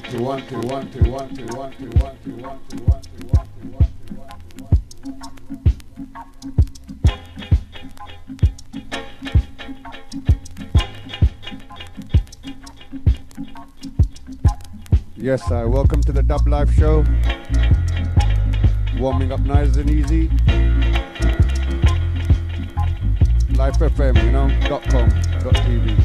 Yes, welcome to the Dub Life Show. Warming up nice and easy. Life FM, .com.tv.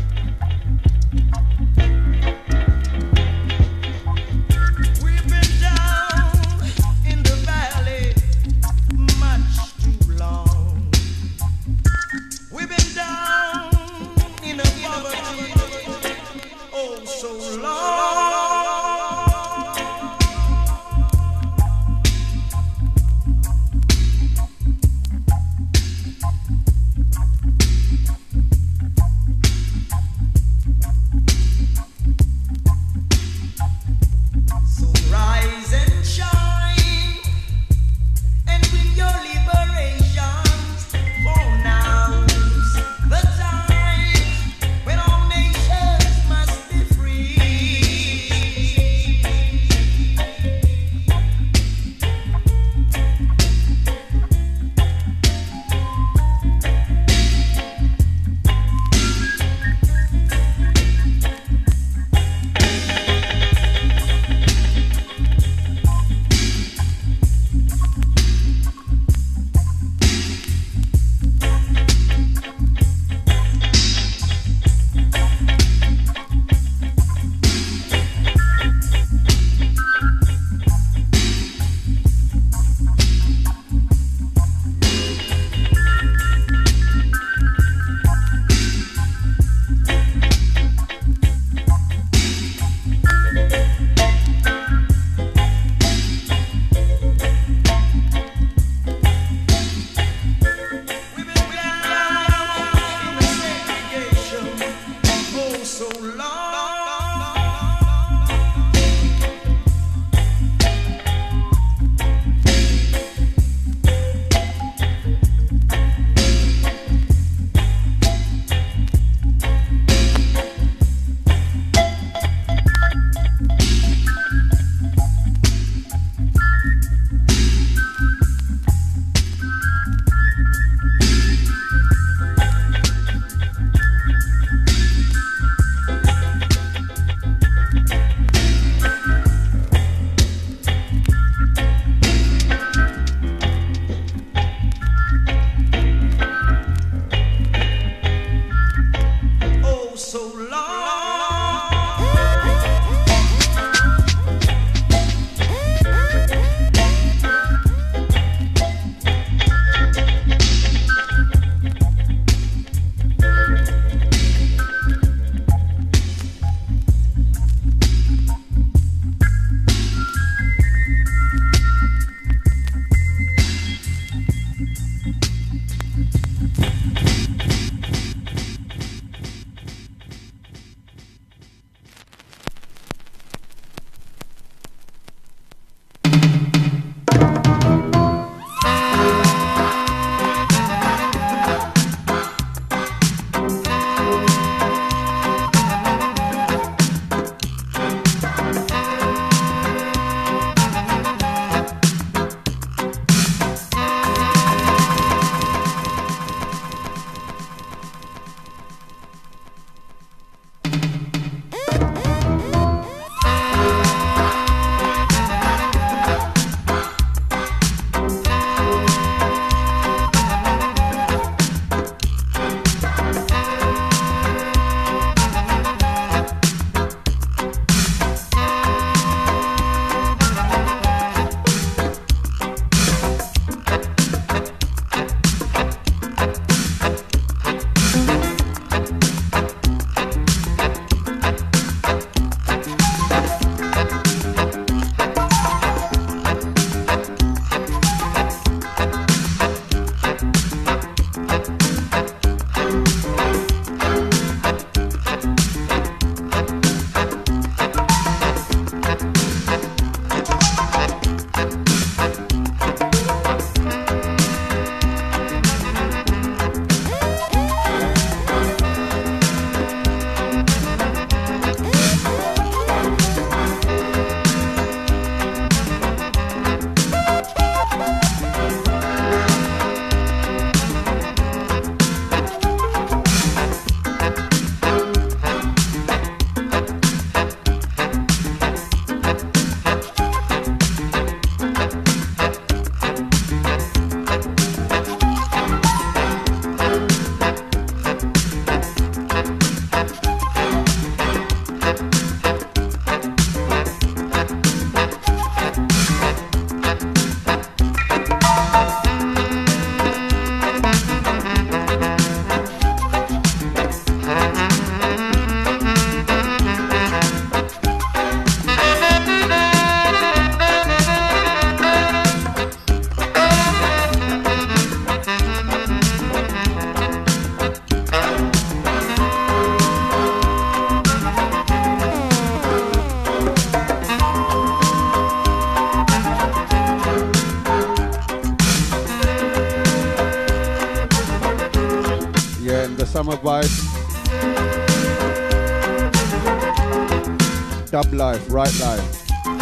Yeah, in the summer vibe. Dub life, right life.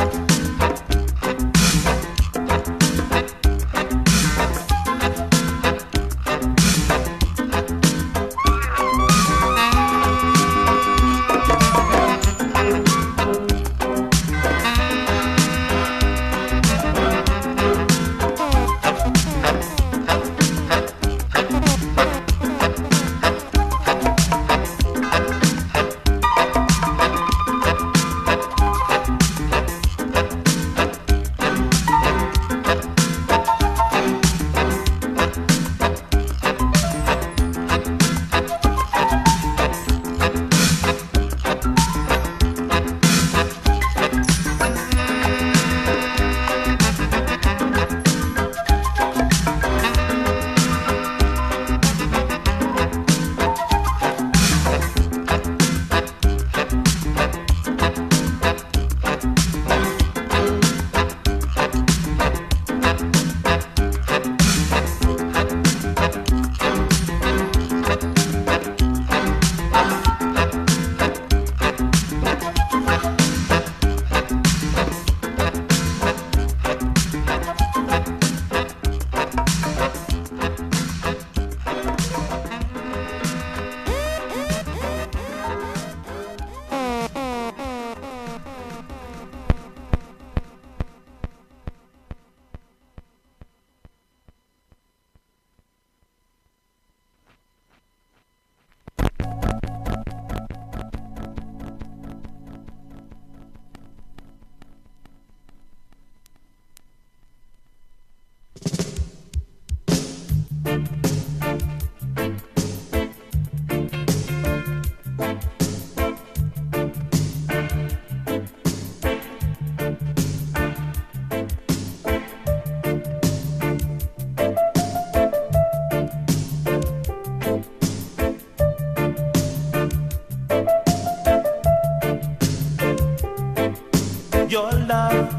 Your love,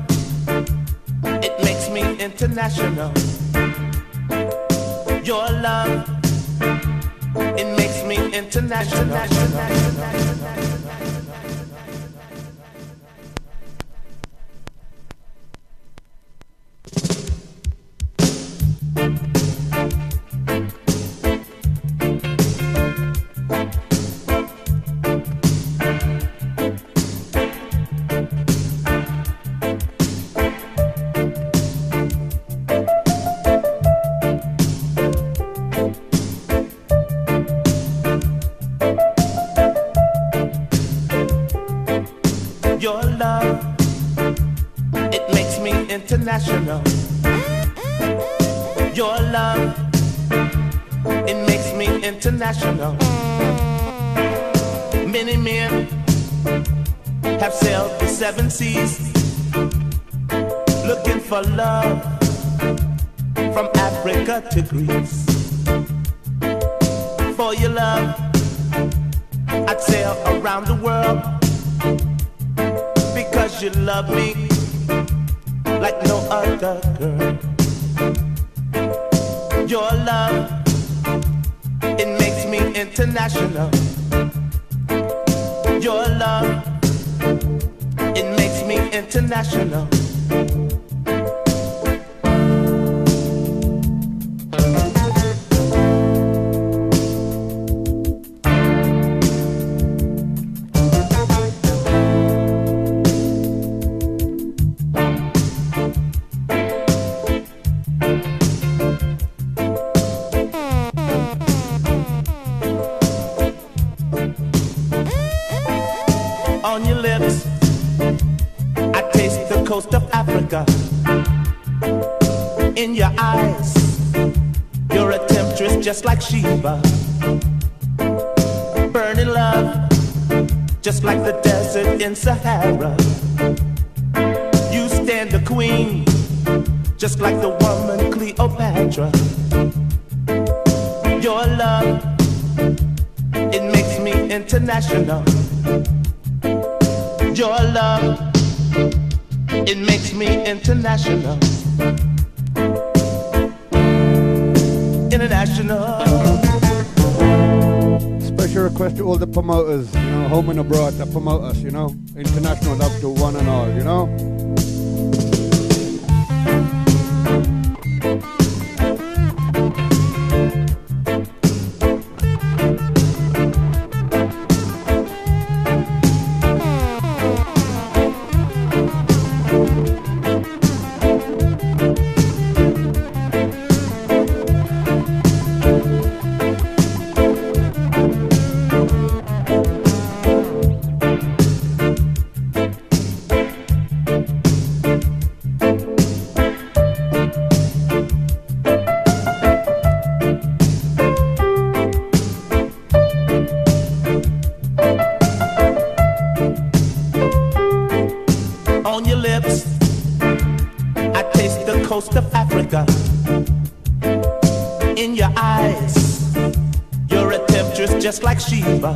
it makes me international. Your love, it makes me international. Your love, it makes me international. Your love, it makes me international. Many men have sailed the 7 seas looking for love from Africa to Greece. For your love, I'd sail around the world, because you love me like no other girl. Your love, it makes me international. Your love, it makes me international. On your lips, I taste the coast of Africa. In your eyes, you're a temptress just like Sheba. Burning love, just like the desert in Sahara. You stand a queen, just like the woman Cleopatra. Your love, it makes me international. Your love, it makes me international. International. special request to all the promoters, you know, home and abroad that promote us, you know. International love to one and all, you know. Just like Sheba,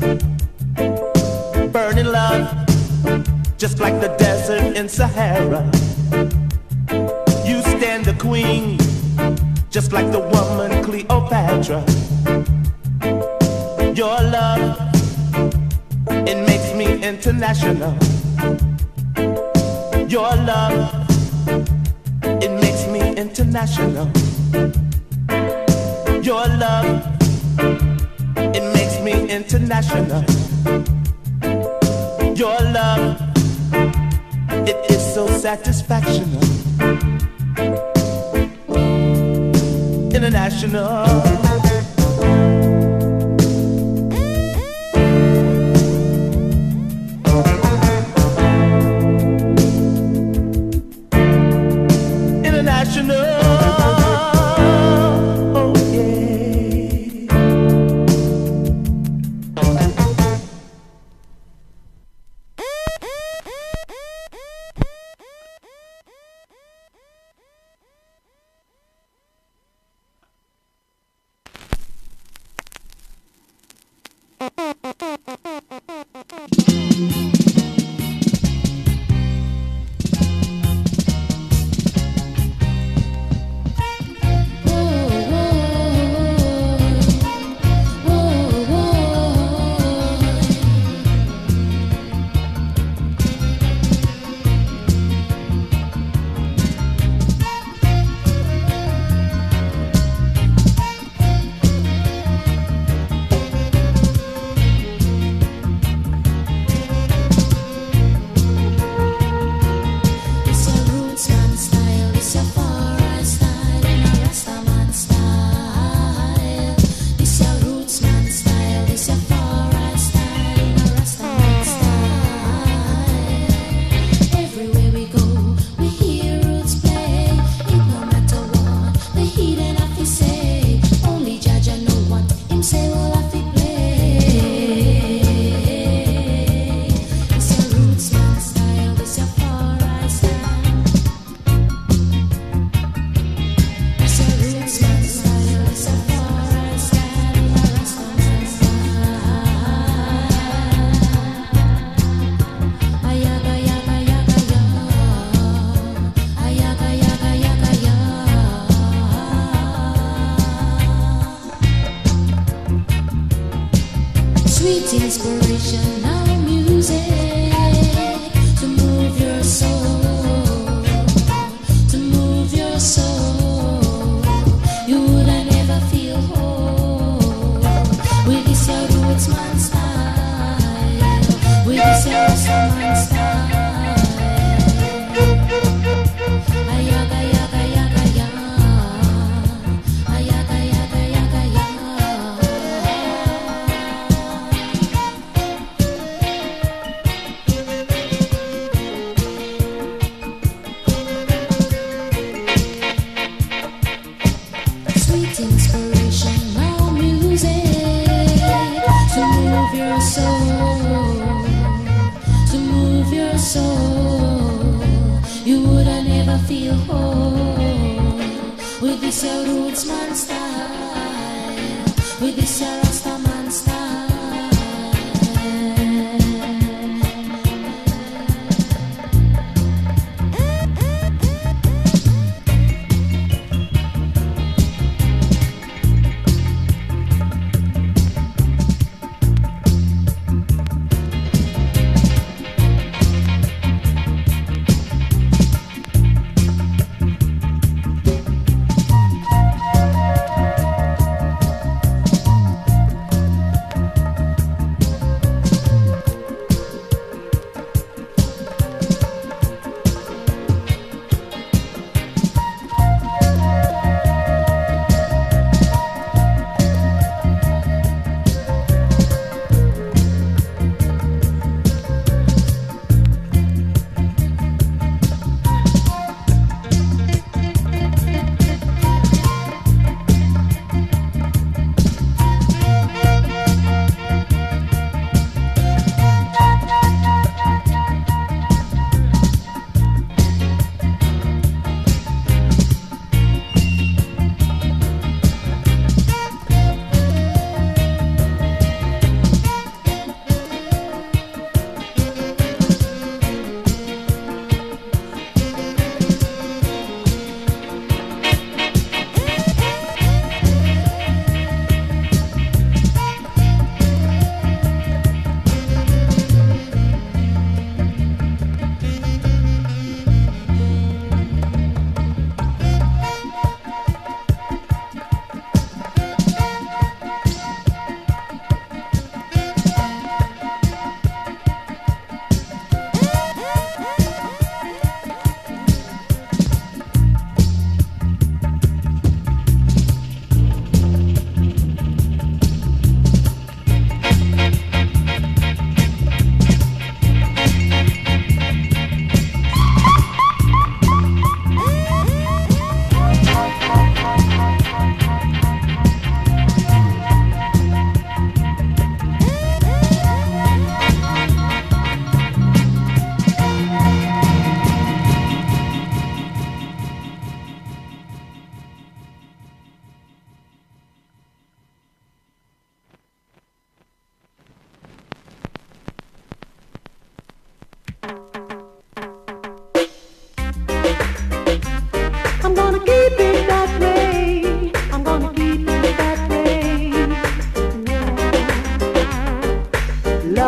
burning love, just like the desert in Sahara. You stand the queen, just like the woman Cleopatra. Your love, it makes me international. Your love, it makes me international. Your love, it makes me international. Your love, it is so satisfactional. International.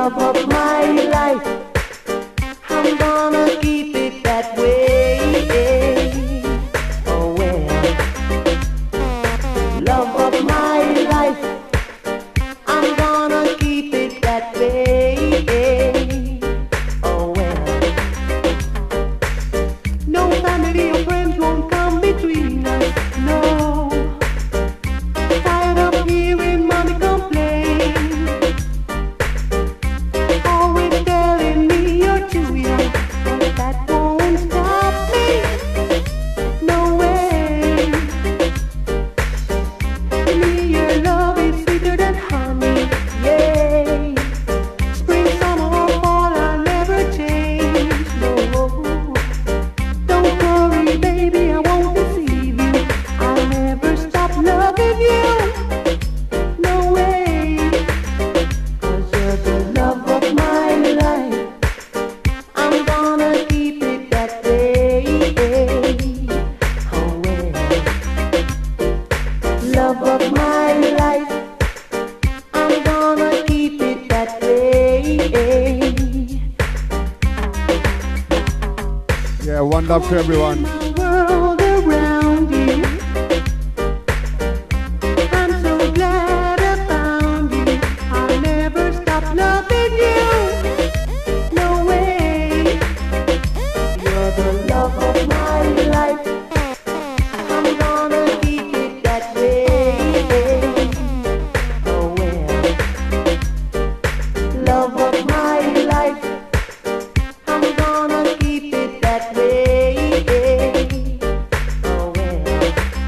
love of my life. I'm gonna keep it that way. Oh well, love of my life. I'm gonna keep it that way. Oh well, no family or friends won't come between us. No, tired of hearing mommy complain. Always telling me you're too young, but that won't stop me. No way. To me your love is sweeter than honey. Yay. Spring, summer or fall, I'll never change. No. Don't worry, baby, I won't deceive you. I'll never stop loving you. No way. 'Cause you're the love of my life. I'm gonna keep it that way. Oh well, love of my life. I'm gonna keep it that way. Yeah, one love to everyone. My world around you. I'm so glad I found you. I'll never stop loving you. No way. You're the love of my life. I'm gonna keep it that way. Oh well, love of my life. I'm gonna keep it that way. Oh well.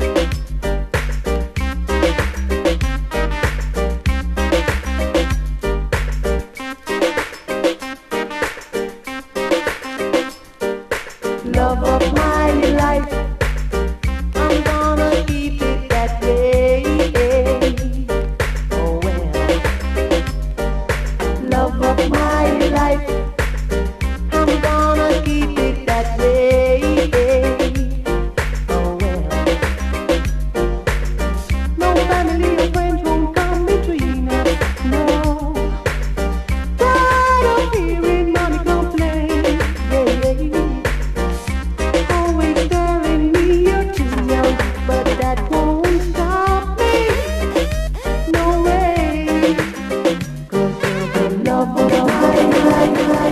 Love of my life. I'm gonna keep it that way. Oh well. Love of my life. I'm gonna keep it that way. Oh well. No family or friends won't come between us. No. Tired of hearing mommy complain. Always telling me you're too young, but that won't stop me. No way. 'Cause you're the love of my life.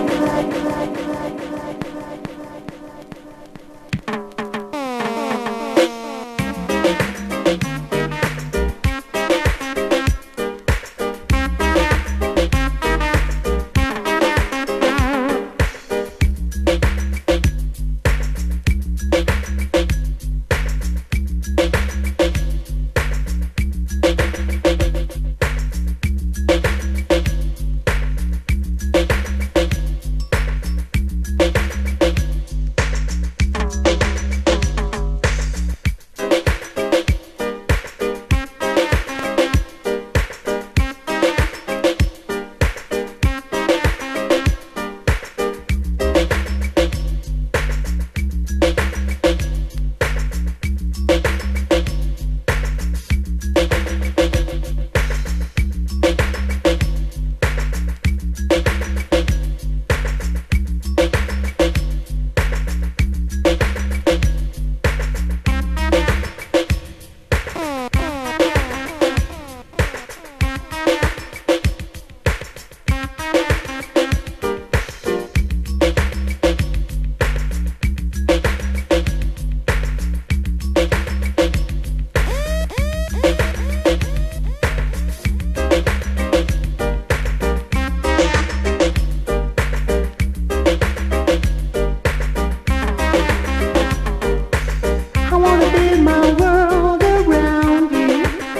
I wanna build my world around you.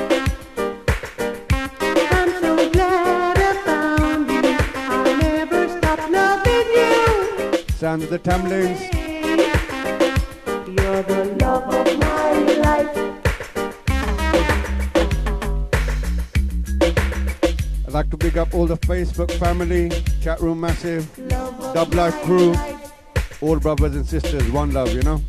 I'm so glad I found you. I'll never stop loving you. Sound of the Tamlins. You're the love of my life. I'd like to big up all the Facebook family, chat room massive, Dub Life crew, all brothers and sisters, one love, you know.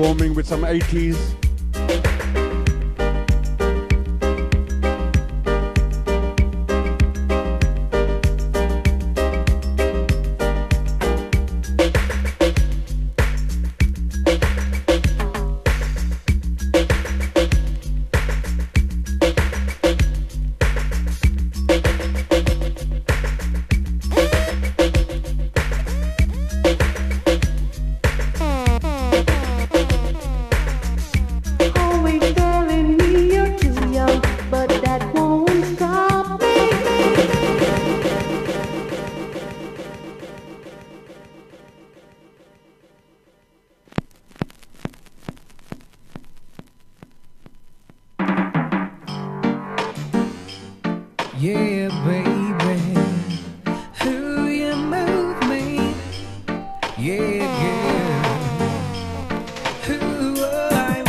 roaming with some 80s. Yeah, baby, who you move me? Yeah, girl, who I,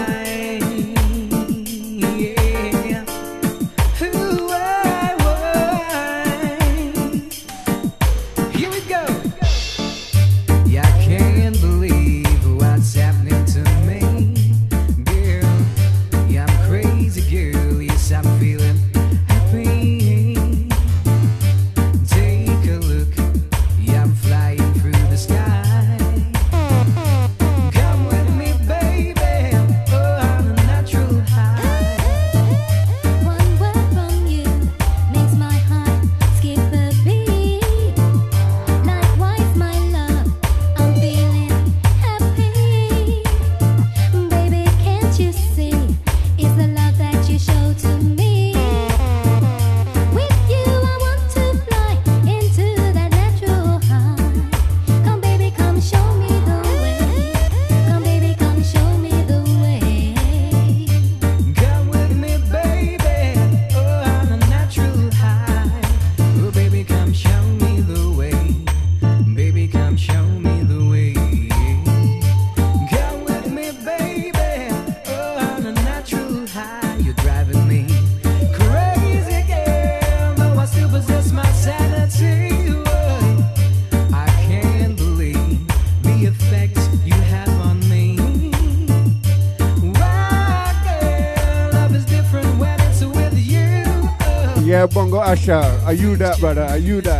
yeah, who I. Here we go. Yeah, I can't believe what's happening to me, girl. Yeah, I'm crazy, girl. Yes, I'm feeling. Take a look, yeah, I'm flying through the sky. Come with me, baby, oh, on a natural high. One word from you makes my heart skip a beat. Likewise, my love, I'm feeling happy. Baby, can't you see? It's the love that you show to me. Yeah, Bongo Asha, are you that, brother? Are you that?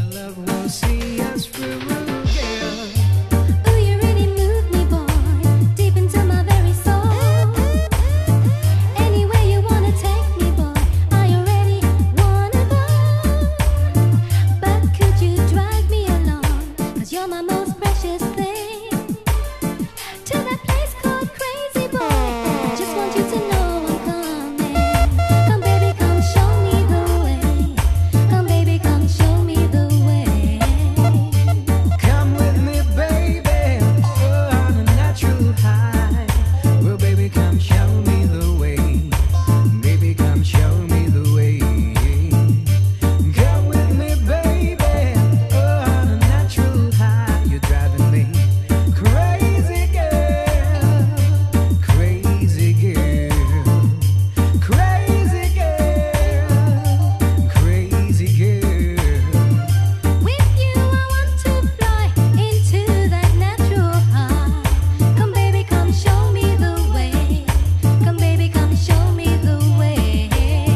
Ooh, you really move me, boy, deep into my very soul. Anywhere you wanna take me, boy, I already wanna go. But could you drag me along? 'Cause you're my most precious thing. To that place called Crazy Boy, I just want you to know I'm coming. Come baby, come show me the way. Come baby, come show me the way. Come with me, baby, oh, on a natural high. Well, baby, come show me the way. Baby, come show me the way. Come with me, baby, oh, on a natural high. You're driving me crazy, girl. Crazy girl. Crazy girl. Crazy girl. With you I want to fly into that natural high. Come baby, come show me the way. Come baby, come show me the way.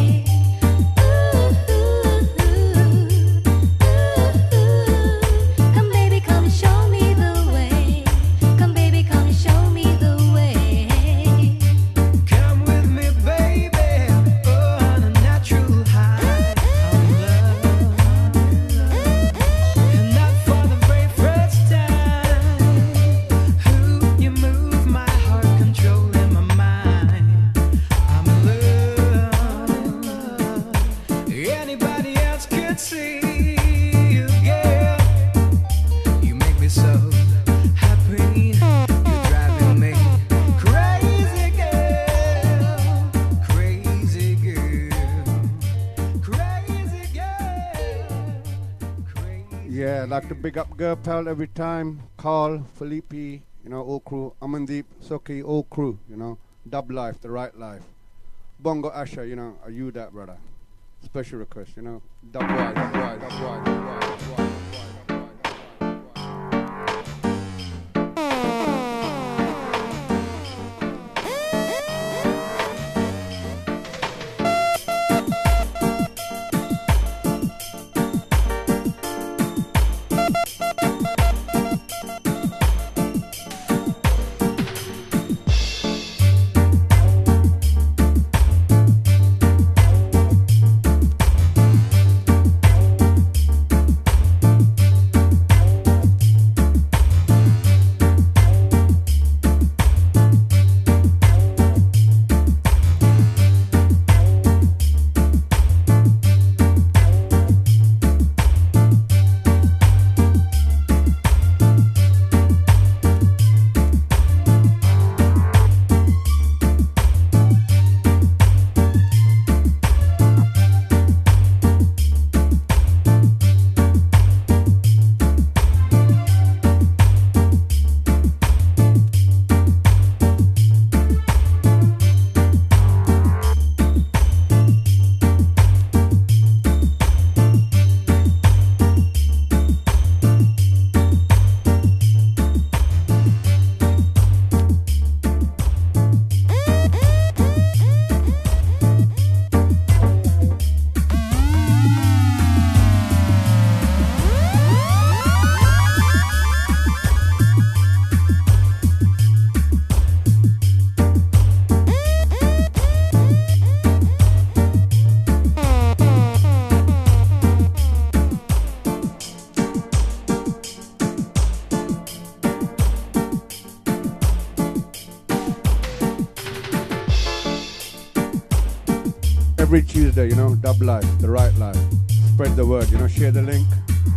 Come baby, come show me the way. Come baby, come show me the way. Come with me, baby, oh, on a natural high. And not for the very first time. Who you move my heart, controlling my mind. I'm in love. Anybody else could see you, girl. You make me so happy. You're driving me crazy, girl. Crazy girl. Crazy girl. Crazy. Yeah, I'd like to big up Girl Pal every time. Carl, Felipe, you know, all crew. Amandeep, Soki, all crew, you know. Dub life, the right life. Bongo Asha, you know, are you that, brother? Special request, you know. Dub wise, dub wise, dub wise, dub wise, dub wise, dub wise, dub wise, dub wise. every Tuesday, you know, Dub Life, the right life. Spread the word, you know, share the link.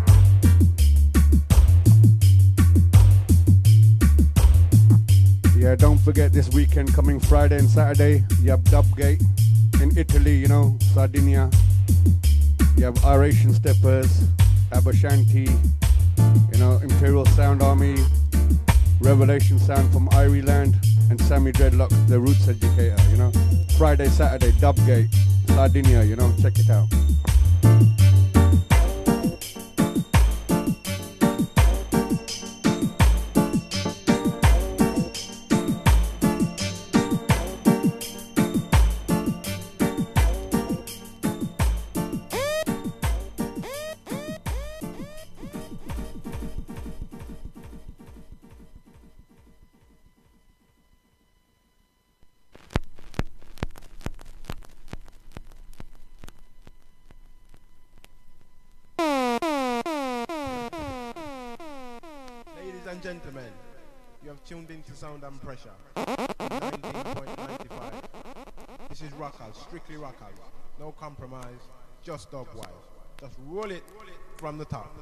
Yeah, don't forget this weekend, coming Friday and Saturday, you have Dubgate in Italy, you know, Sardinia. You have Aeration Steppers, Abashanti, you know, Imperial Sound Army, Revelation Sound from Ireland, and Sammy Dreadlock, the Roots Educator, you know. Friday, Saturday, Dubgate, Sardinia, you know, check it out. Gentlemen, you have tuned into Sound and Pressure 19.95. This is Rockers, strictly Rockers, no compromise, just dog wise. Just roll it from the top.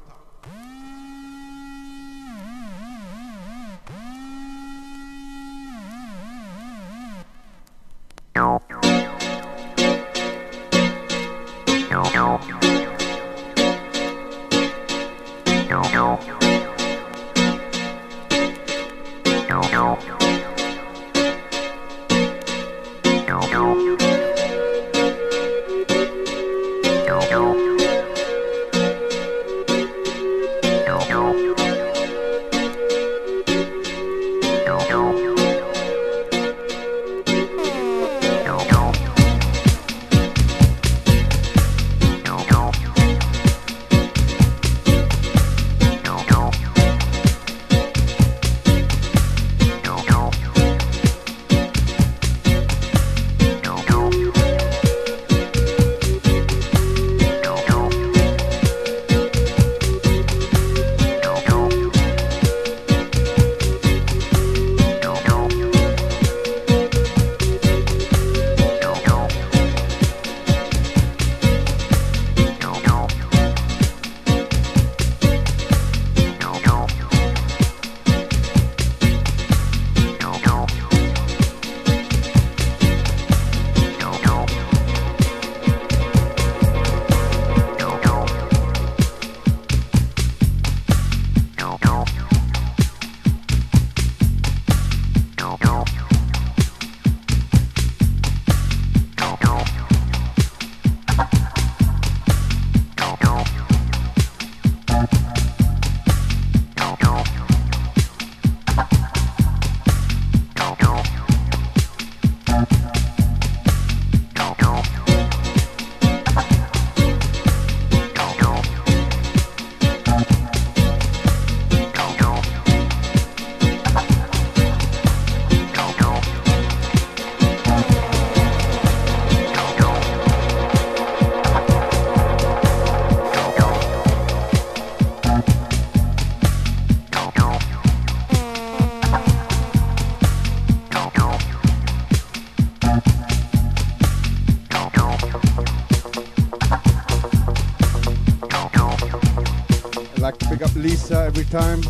Lisa every time,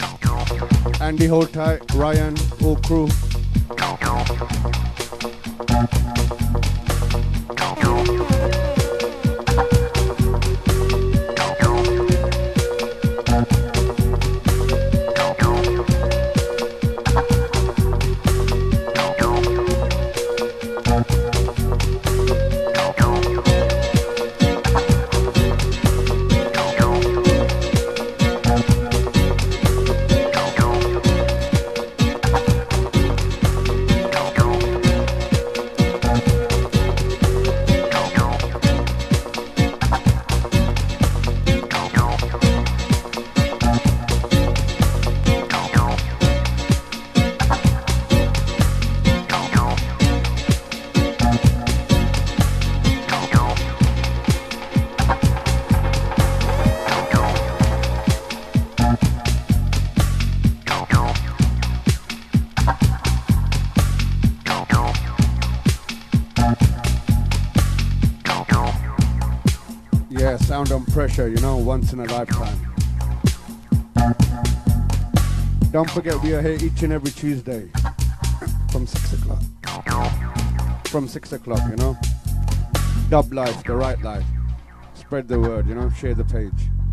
Andy hold tight, Ryan, whole crew. some pressure, you know, once in a lifetime. Don't forget we are here each and every Tuesday from 6 o'clock. From 6 o'clock, you know. Dub life, the right life. Spread the word, you know, share the page.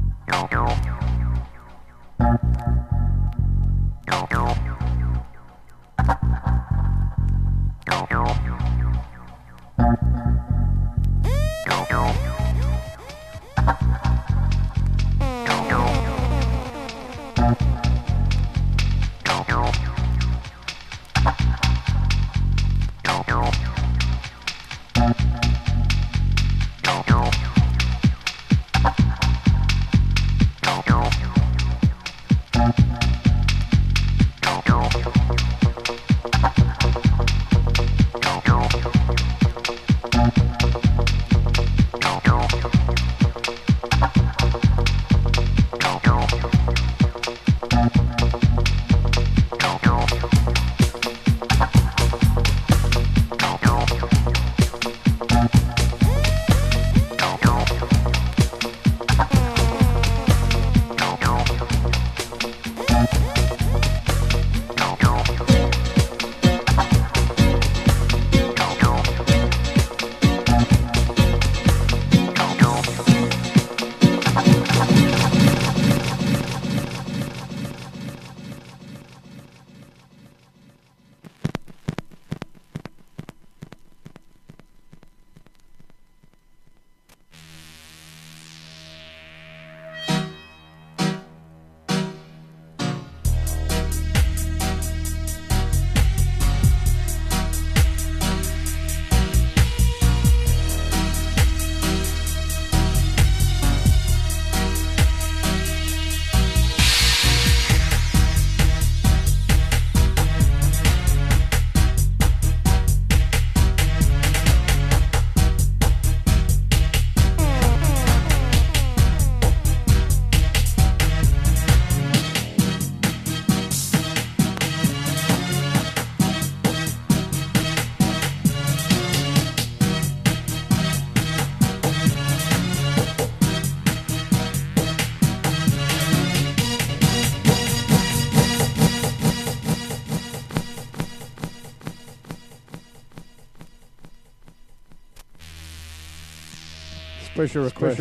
Special request.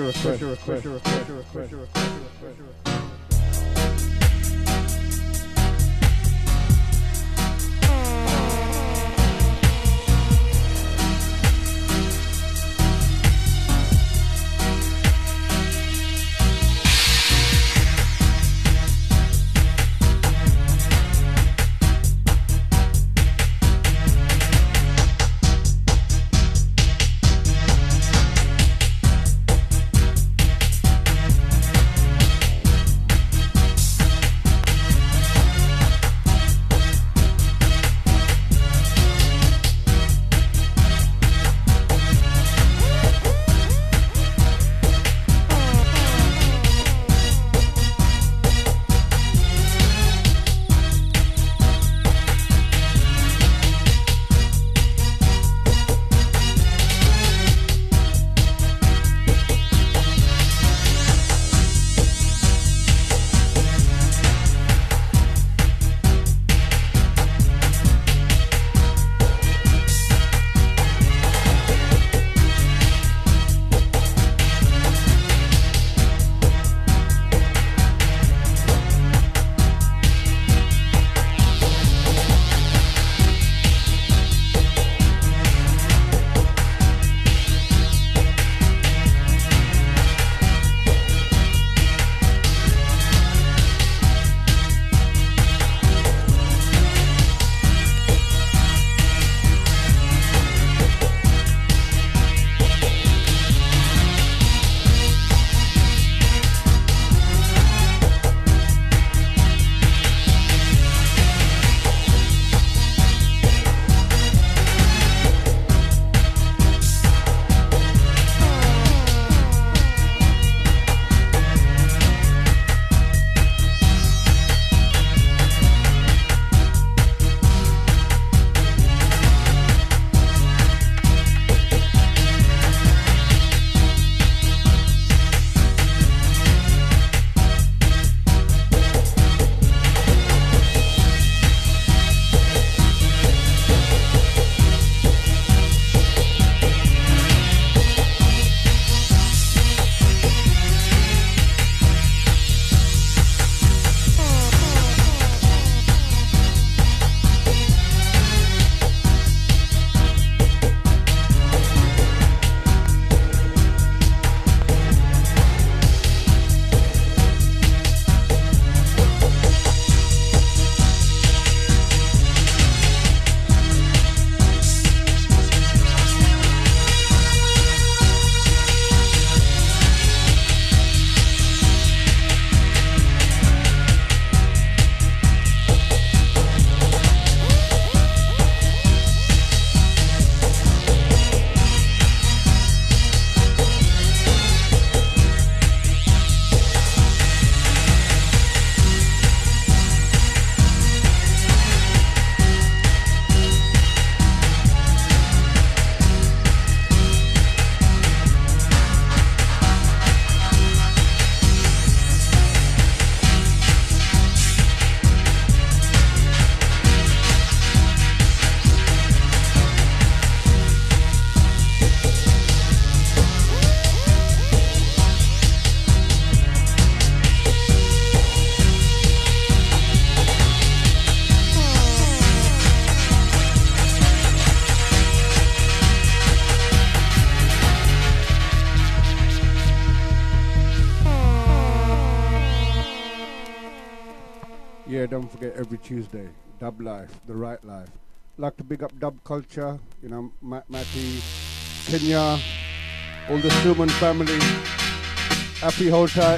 Yeah, don't forget every Tuesday, Dub Life, the right life. Like to big up dub culture, you know, Matty, Kenya, all the Suman family. Happy hold tight.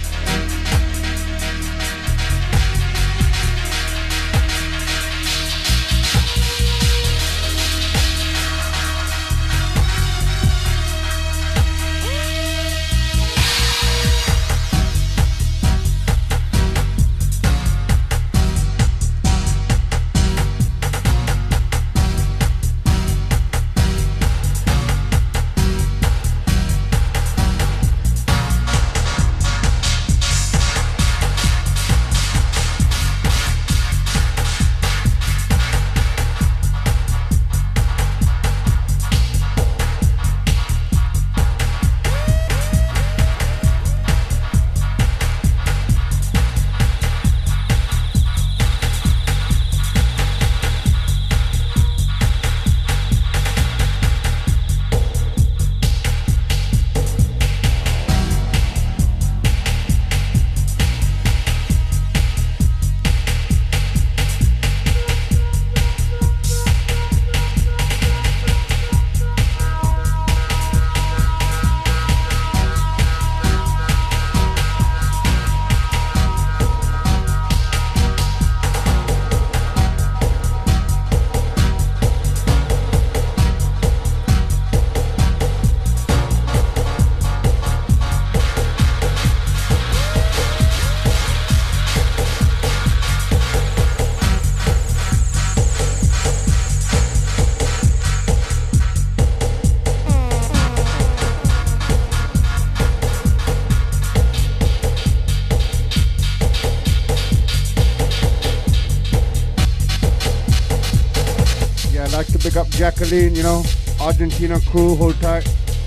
Big up Jacqueline, you know, Argentina crew, hold tight.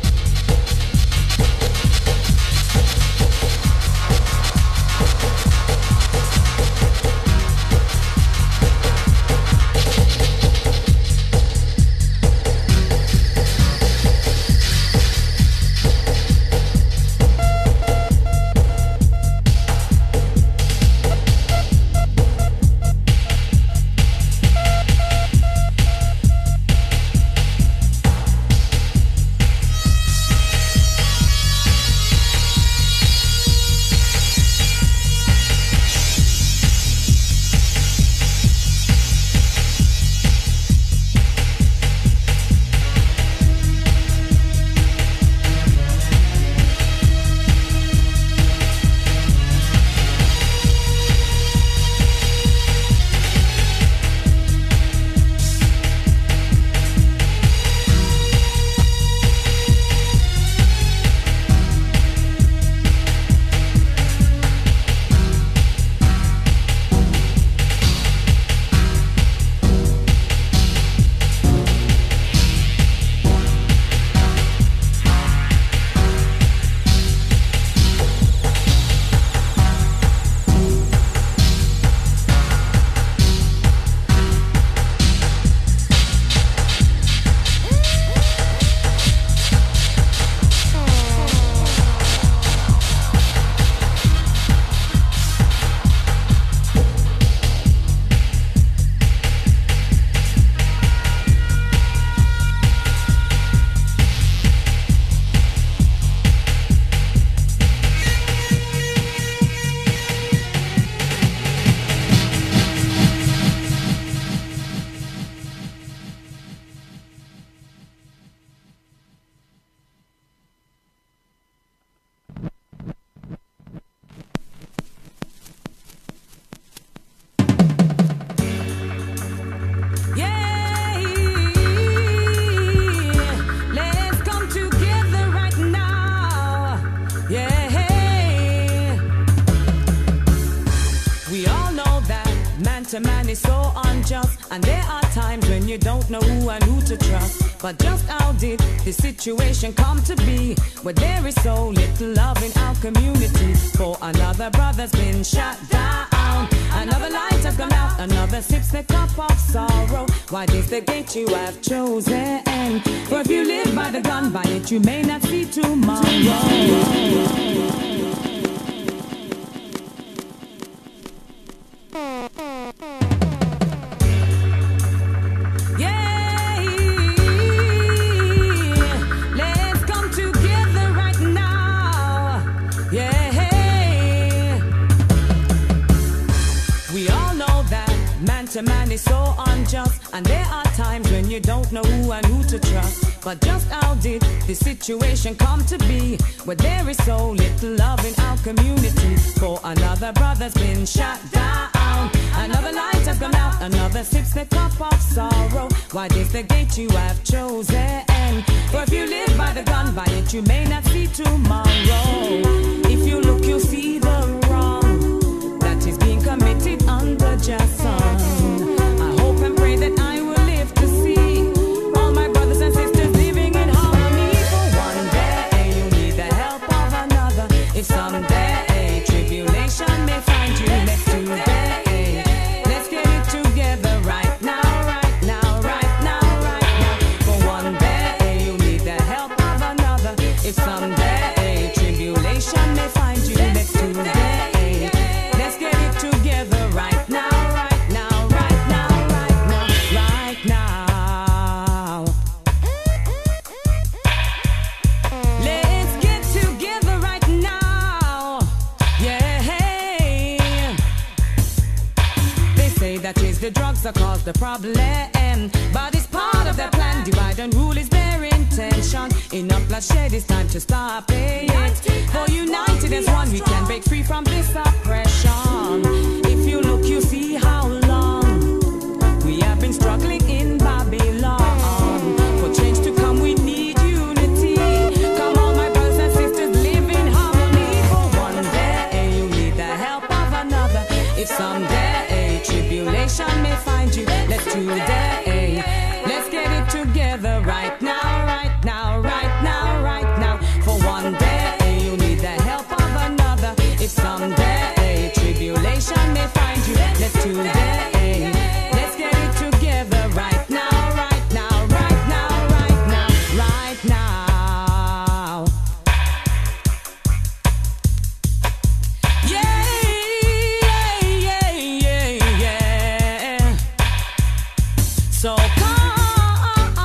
To man is so unjust, and there are times when you don't know who and who to trust. But just how did the situation come to be, where there is so little love in our community? For another brother's been shot down, another light has gone out, another sips the cup of sorrow. Why is the gate you have chosen? For if you live by the gun, by it you may not see tomorrow. to man is so unjust, and there are times when you don't know who and who to trust. But just how did the situation come to be, where there is so little love in our community? For another brother's been shot down, another light has gone out, another sips the cup of sorrow. Why is the gate you have chosen? For if you live by the gun, by it you may not see tomorrow. If you look, you'll see the wrong that is being committed under just sun. I hope and pray that I will live to see all my brothers and sisters living in harmony. For one day you need the help of another. If someday tribulation may find you, let's today, let's get it together right now, right now, right now, right now. For one day you need the help of another. If someday tribulation may find you, let's today, let's get it together right now, right now, right now, right now, right now. Let's get together right now. Yeah. They say that is the drugs that cause the problem, but it's part of their plan. Divide and rule is their intention. Enough bloodshed, it's time to stop it. For united as one, we can break free from this oppression. If you look, you see how long we have been struggling in Babylon. For change to come, we need unity. Come on, my brothers and sisters, live in harmony. For one day you need the help of another. If someday tribulation may find you, let's today, let's get it together right now, right now, right now, right now. For one day you need the help of another. If someday tribulation may find you, let's today, let's get it together right now, right now, right now, right now, right now. Yeah, yeah, yeah, yeah. So come,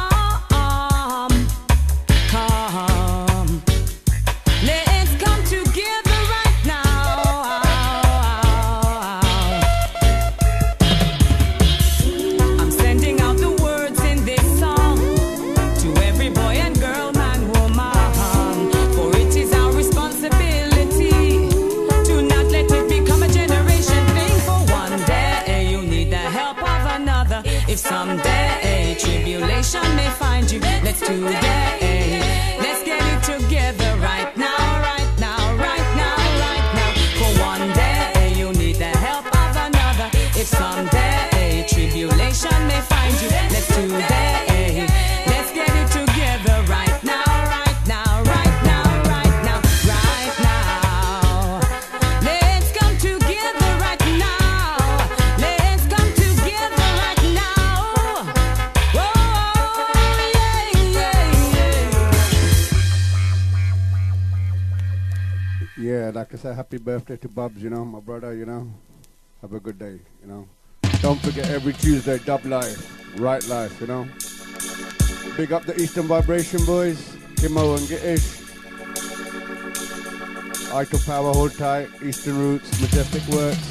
let's come together right now. I'm sending out the words in this song to every boy and girl, man, woman. For it is our responsibility to not let it become a generation thing. For one day you need the help of another. If someday tribulation may find you, let's today, let's get it together right now, right now, right now, right now. For one day you need the help of another. If someday tribulation may find you, let's today, let's get it together right now, right now, right now, right now, right now. Let's come together right now. Let's come together right now. Oh, yeah, yeah, yeah. Yeah, like I said, happy birthday to Bubs, you know, my brother, you know. Have a good day, you know. Don't forget every Tuesday, Dub Life, Right Life, you know. Big up the Eastern Vibration boys, Kimo and Gitish. Ito Power, hold tight, Eastern Roots, Majestic Works.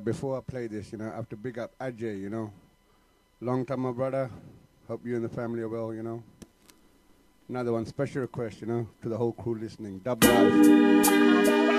before I play this, you know, I have to big up Ajay, you know. Long time, my brother. Hope you and the family are well, you know. Another one, special request, you know, to the whole crew listening. Dub Life.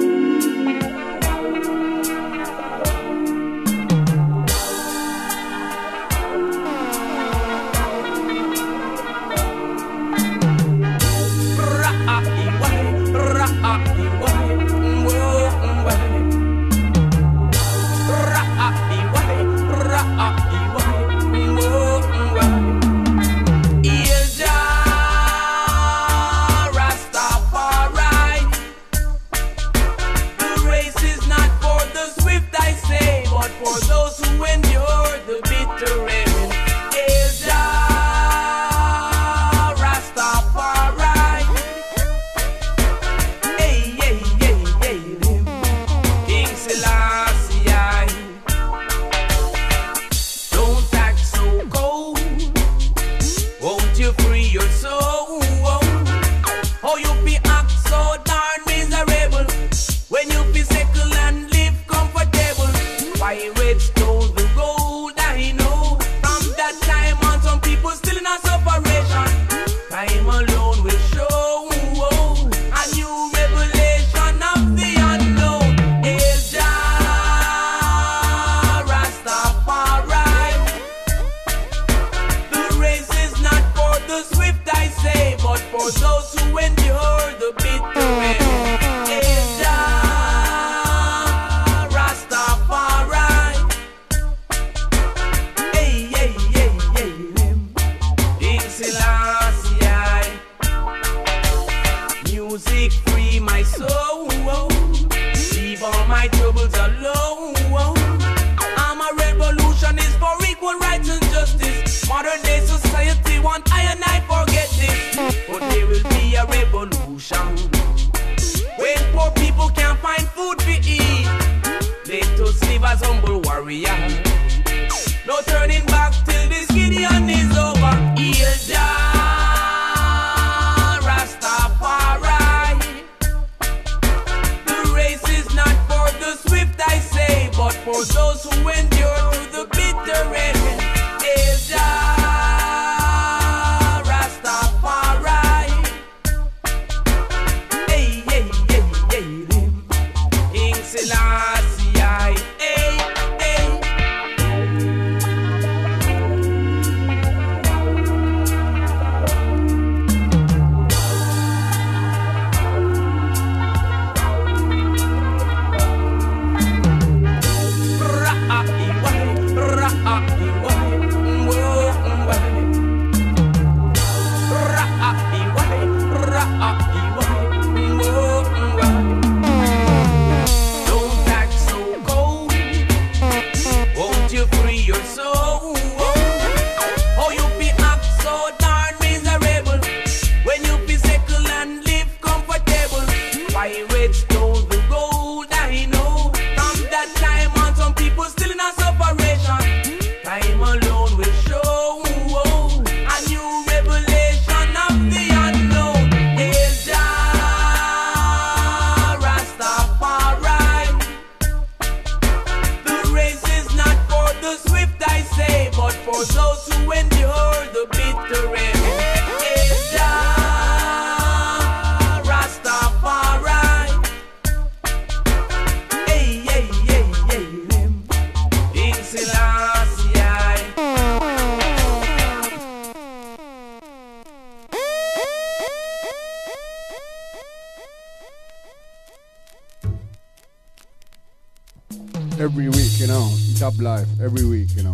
Every week, you know, Dub Life, every week, you know.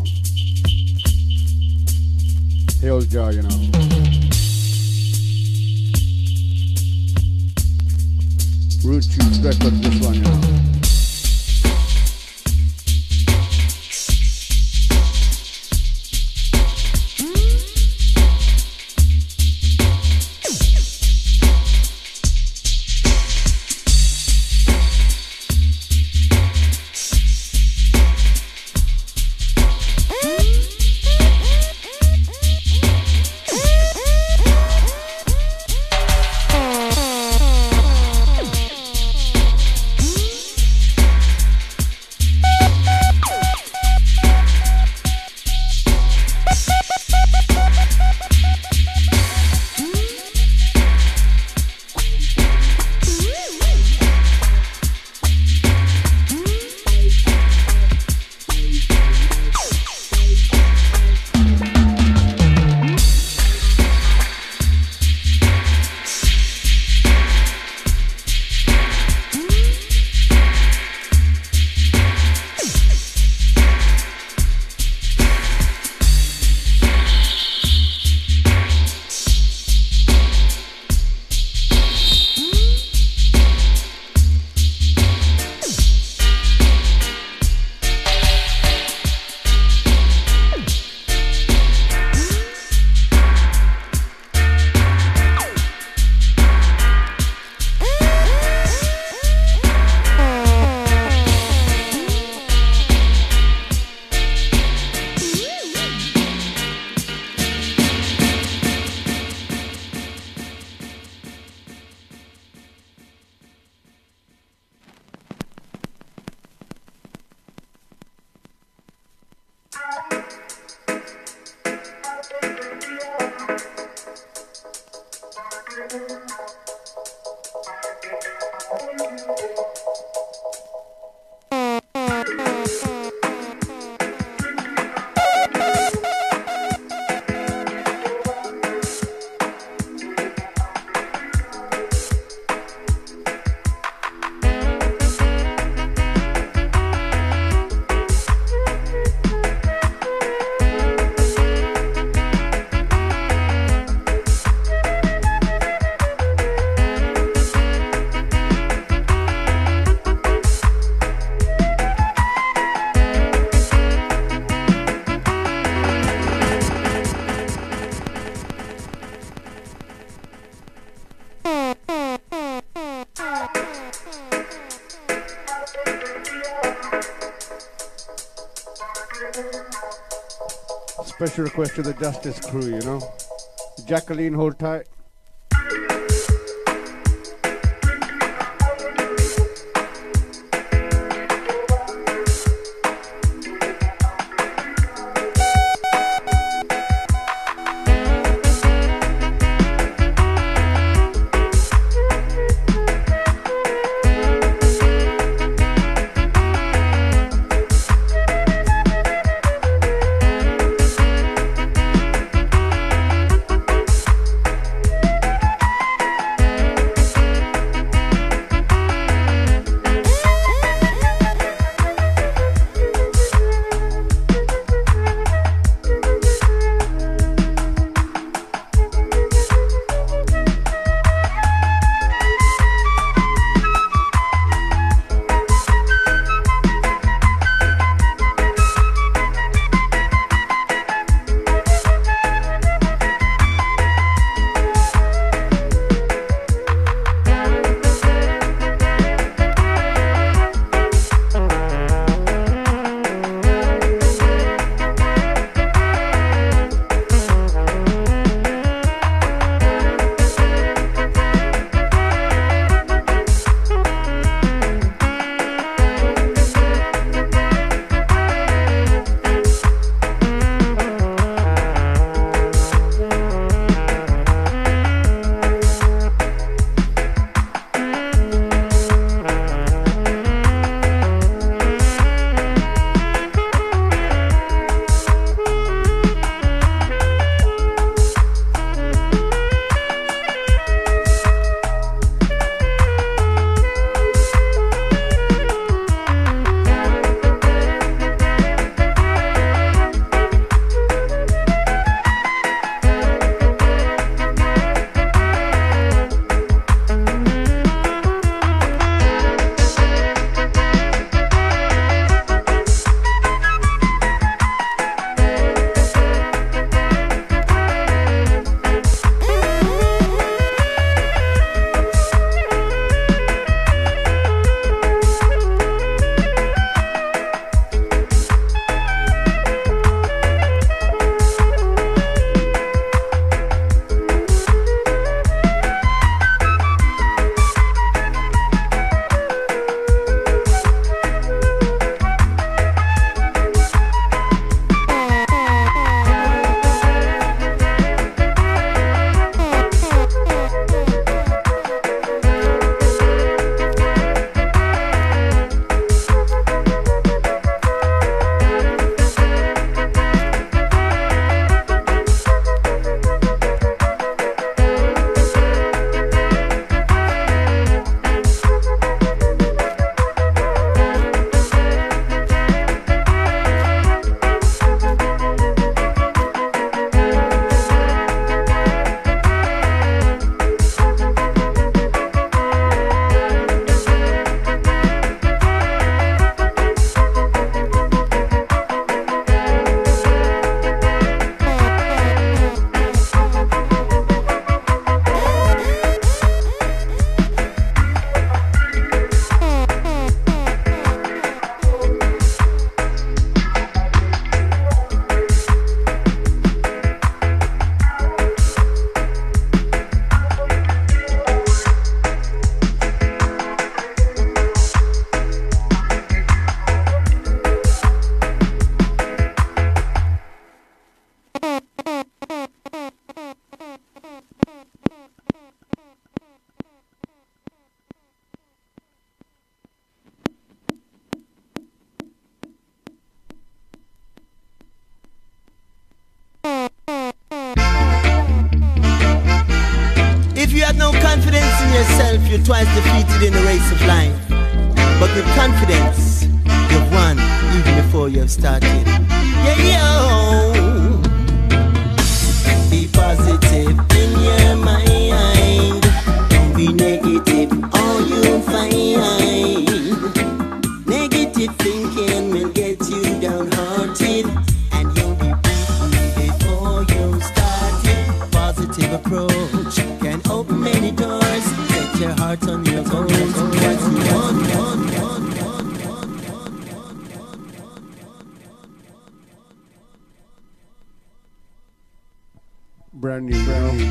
Hail Jah, you know. Root Juice Records, this one, you know. special request to the Justice crew, you know. Jacqueline, hold tight. confidence in yourself, you're twice defeated in the race of life. But with confidence, you've won even before you've started. Yeah, yo. Be positive in your mind. Don't be negative, all you'll find. Negative thinking will get you downhearted, and you'll be beaten before you started. Positive approach can open many doors. Set your heart on your goals. What you want. brand new.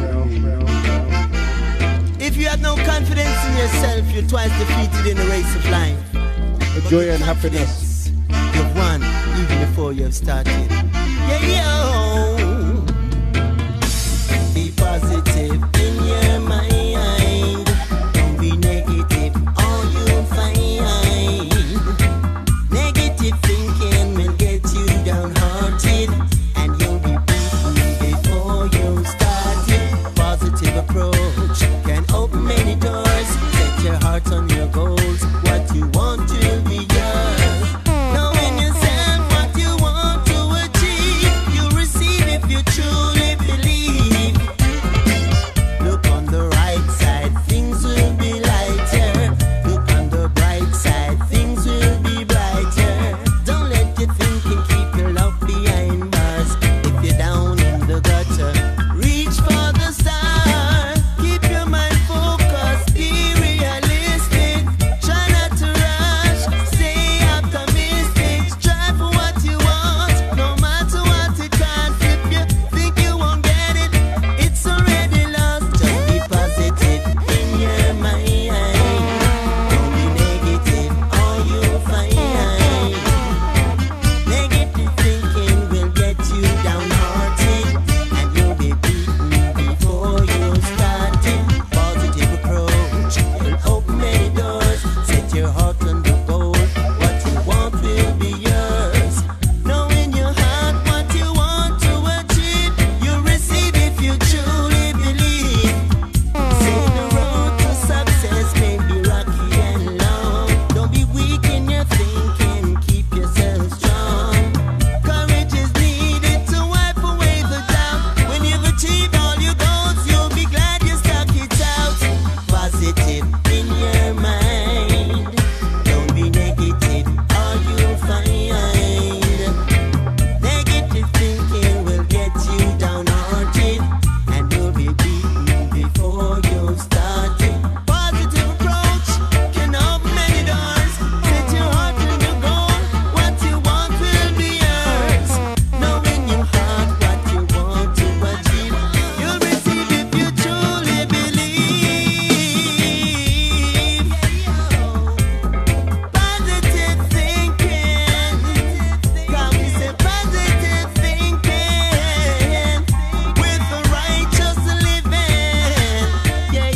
If you have no confidence in yourself, you're twice defeated in the race of life. But Joy with and happiness. confidence, you've won even before you've started. Yeah, yo. Be positive in your mind. Don't be negative, or you'll find negative thinking will get you downhearted, and you'll be beaten before you start it. Positive approach can open many doors. Set your heart on your goals. What you want will be yours. Knowing yourself what you want to achieve, you receive if you truly believe. Look on the right side, things will be lighter. Look on the bright side, things will be brighter. Don't let your thinking keep your love behind bars. If you're down in the gutter, reach for the star. Keep your mind focused, be realistic. Try not to rush, stay optimistic. Strive for what you want, no matter what it costs. If you think you won't get it, it's already lost. Just be positive in your mind. Don't be negative, or you'll find negative thinking will get you downhearted, and you'll be beaten before you start it. Positive approach will open many doors. Set your heart on the goal. What you want will be yours. Know in your heart what you want to achieve. You'll receive if you truly believe. Say the road to success may be rocky and long. Don't be weak in your thinking. Keep yourself strong. Courage is needed to wipe away the doubt. When you've achieved all your goals, you'll be glad you stuck it out. Positive in your mind. Don't be negative, or you'll find negative thinking will get you downhearted, and you'll be beaten before you start it. Positive approach can open many doors. Set your heart on your goal. What you want will be yours. Know in your heart what you want to achieve. You'll receive if you truly believe. Positive thinking. Come, we say positive thinking with a righteous living. Yeah.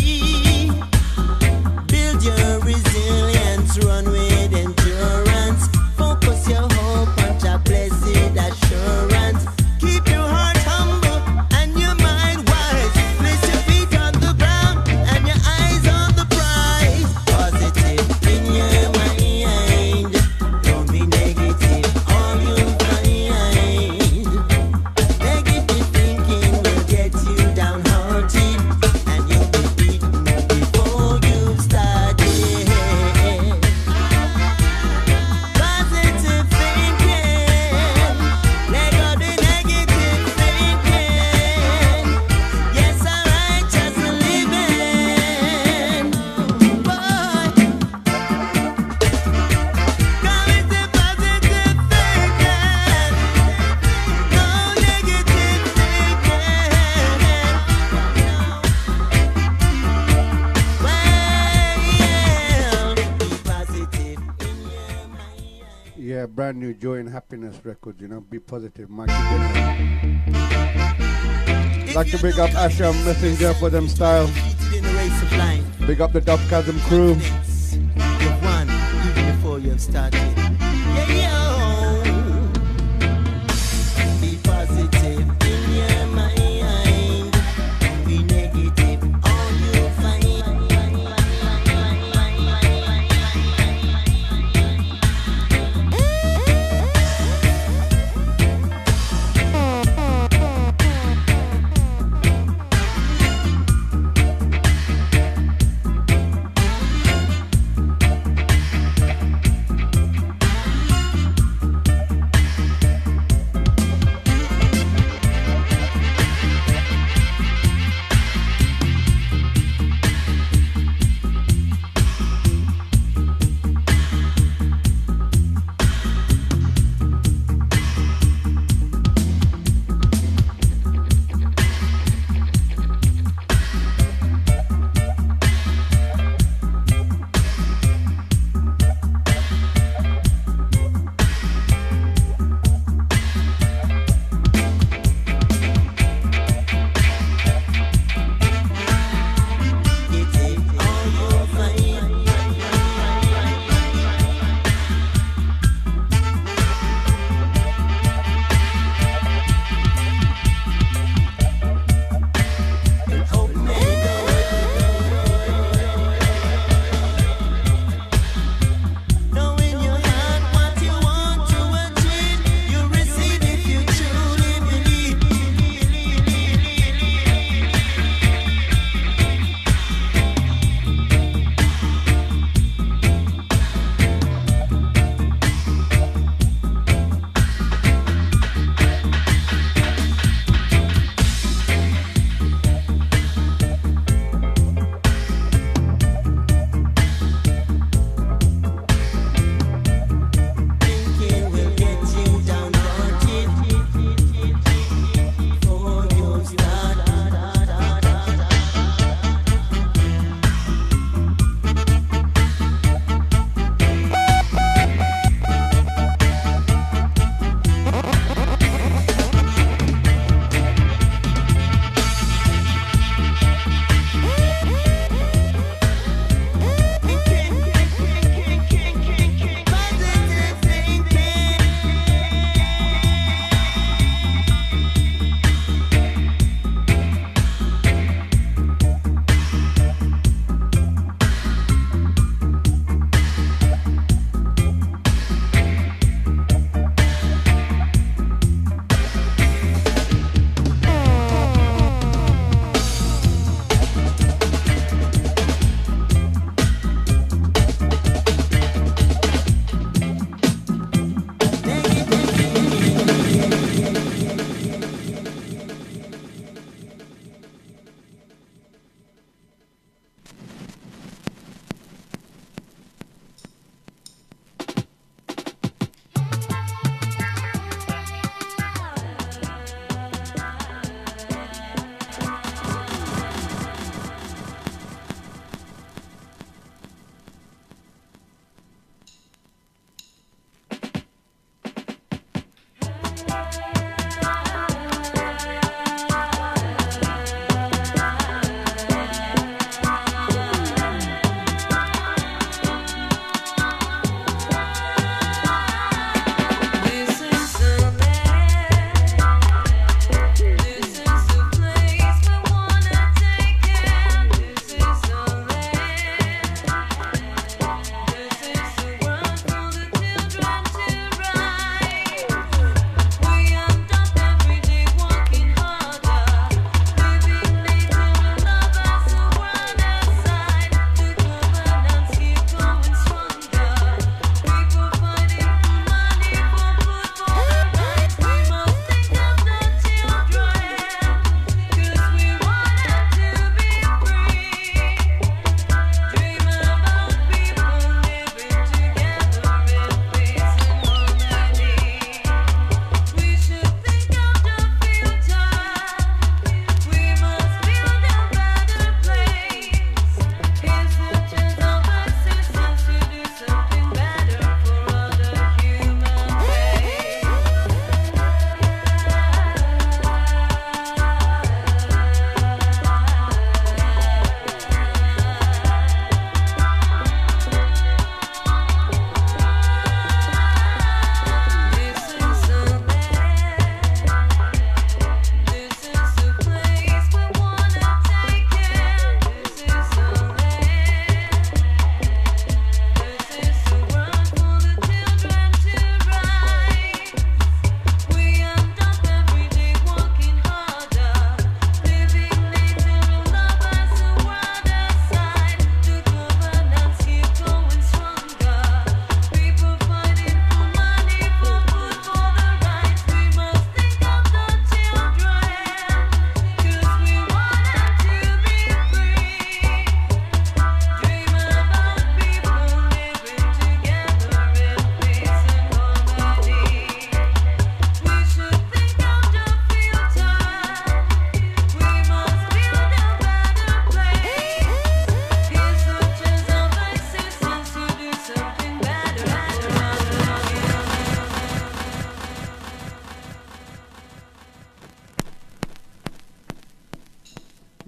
Build your resilience, run with endurance. Focus your hope on your blessed assurance. Keep your heart humble and your mind wise. Place your feet on the ground and your eyes on the prize. Positive in your mind. Don't be negative, or you'll find negative thinking will get you downhearted, and you'll be beaten before you've started. Positive thinking, let go the negative thinking. Yes, alright, just living. Boy, come into positive thinking. No negative thinking. Well, be positive in your mind. Yeah, brand new Joy and Happiness record, you know. Be positive, Mikey Dillon. Like to big up Asha Messenger for them style. Defeated in the race of life. Big up the Dub Chasm crew. You've won even before you've started. Yeah, yo. Be positive in your mind. Don't be negative, or you'll find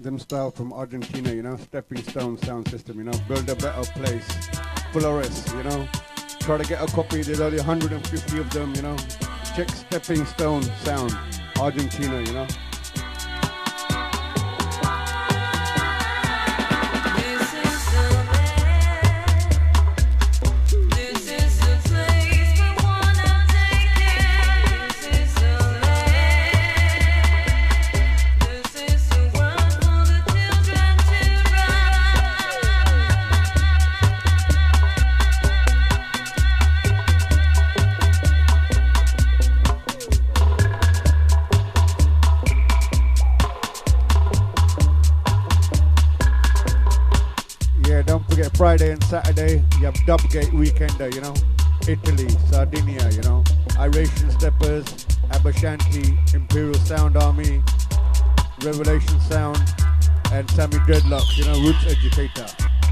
them style from Argentina, you know, stepping stone sound system, you know, build a better place, Flores, you know, try to get a copy, there's only 150 of them, you know, check stepping stone sound, Argentina, you know. Friday and Saturday, you have Dubgate Weekender, you know, Italy, Sardinia, you know, Iration Steppers, Abashanti, Imperial Sound Army, Revelation Sound, and Sammy Dreadlocks, you know, Roots Educator.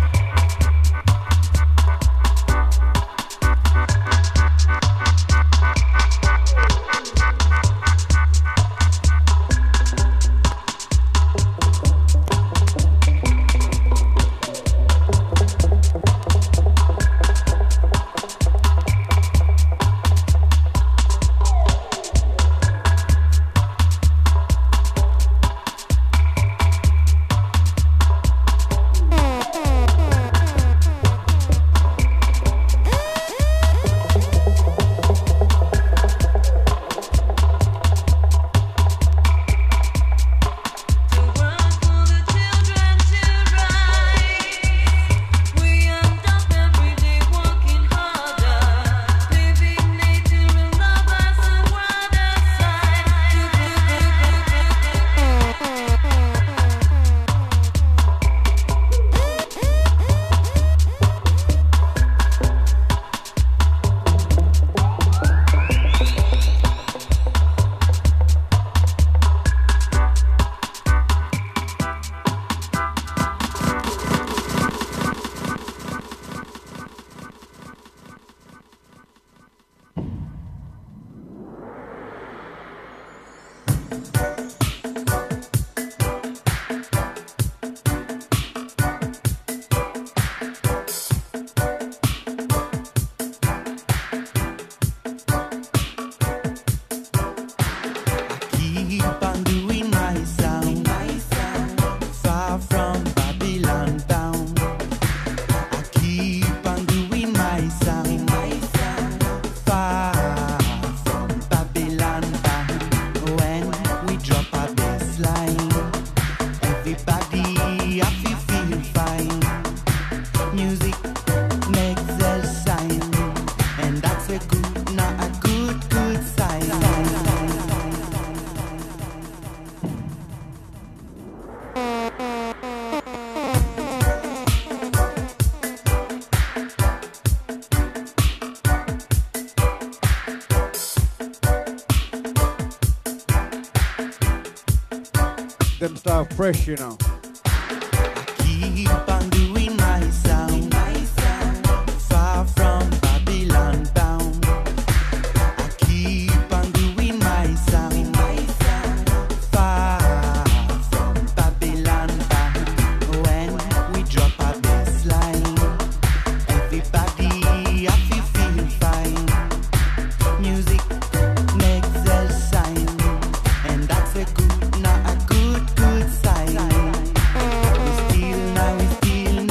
Them start fresh, you know. Keep on doing my sound, far from Babylon bound. I keep on doing my sound, far from Babylon bound. When we drop a bass line, everybody have to feel fine. Music makes us shine, and that's a good, not a good sign. We still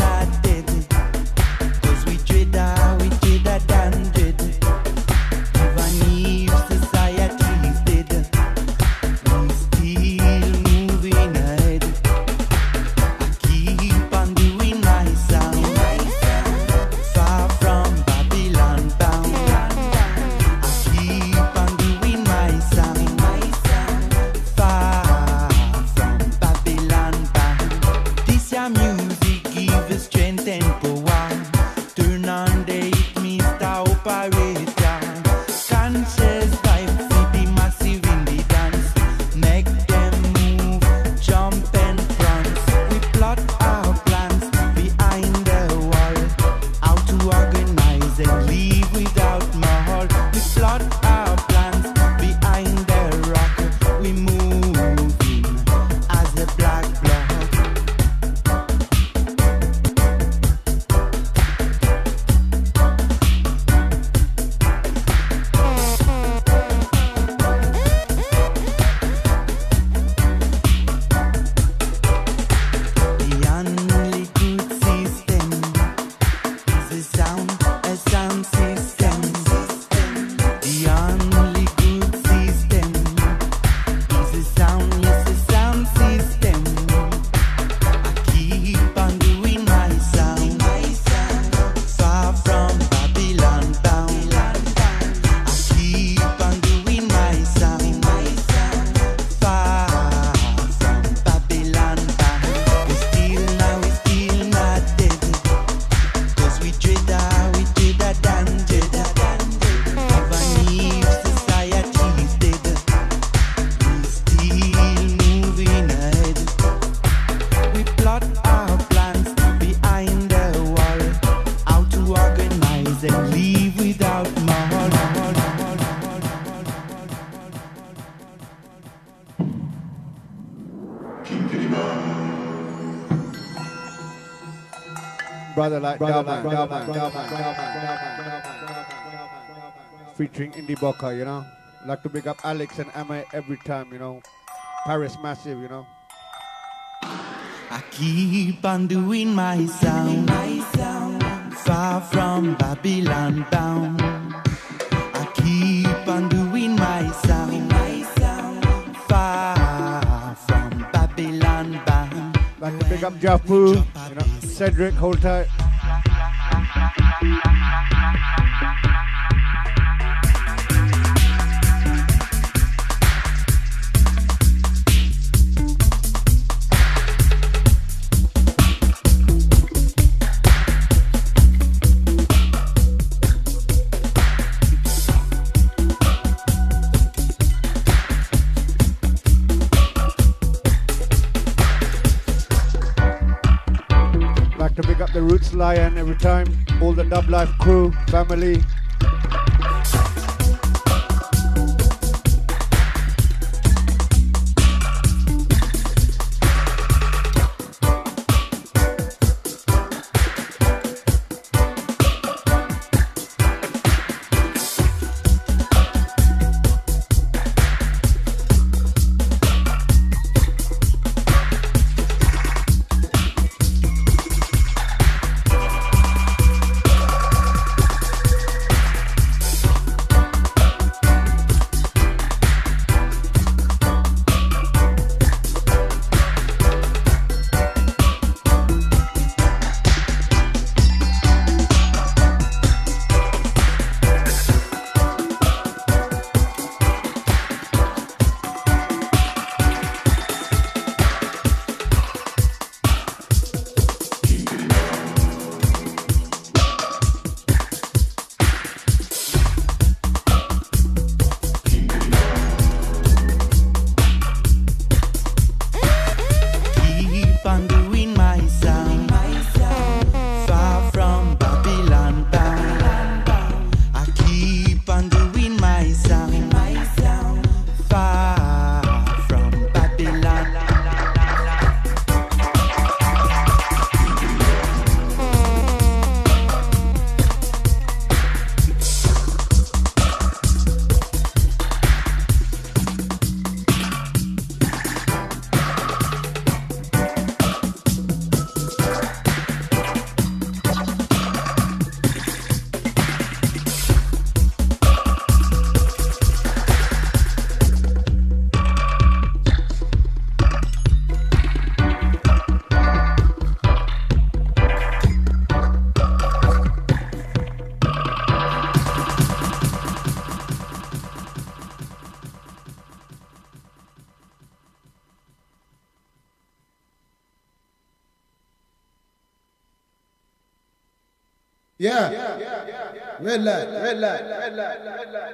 what our plans behind the wall. How to organize and leave without more. Brother like Dalman, featuring Indie Boca, you know. Like to big up Alex and Emma every time, you know. Paris Massive, you know. I keep on doing my sound, far from Babylon bound. I keep on doing my sound, far from Babylon bound. Like to big up Jafu, you know. Cedric, hold tight. To pick up the Roots Lion every time, all the Dub Life crew, family. Yeah. Red light, red light, red light, red light.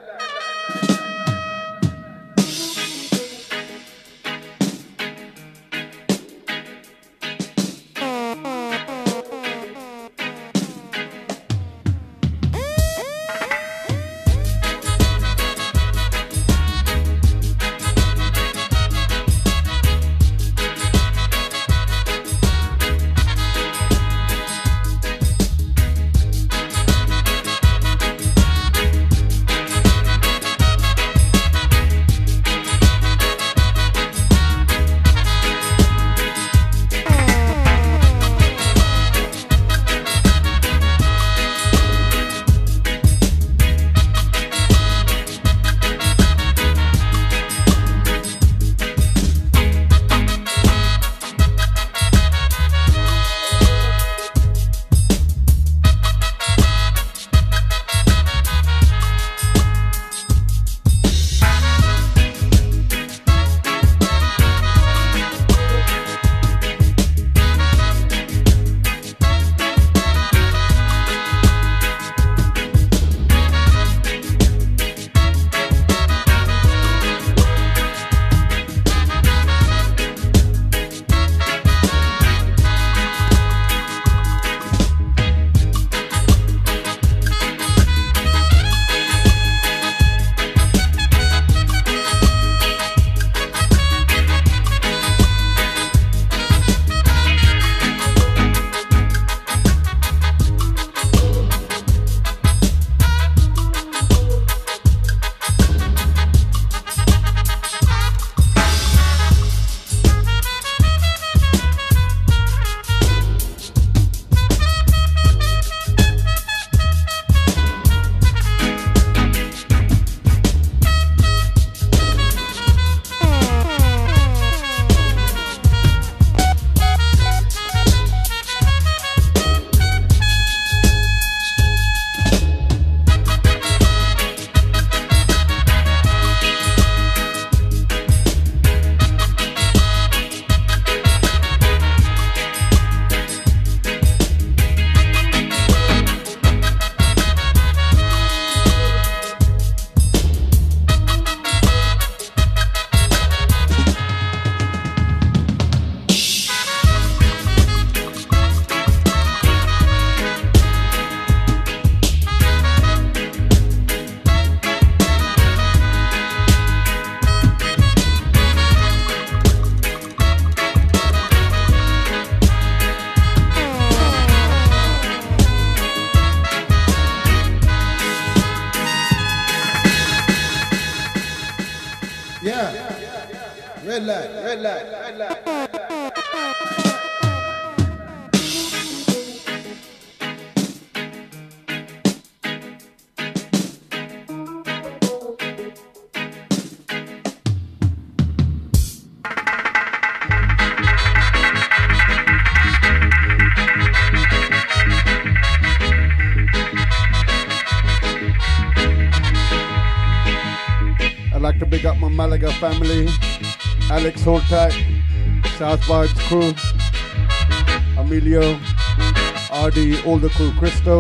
Gallagher family, Alex Holtight, South Vibes crew, Emilio, RD, all the crew, Christo.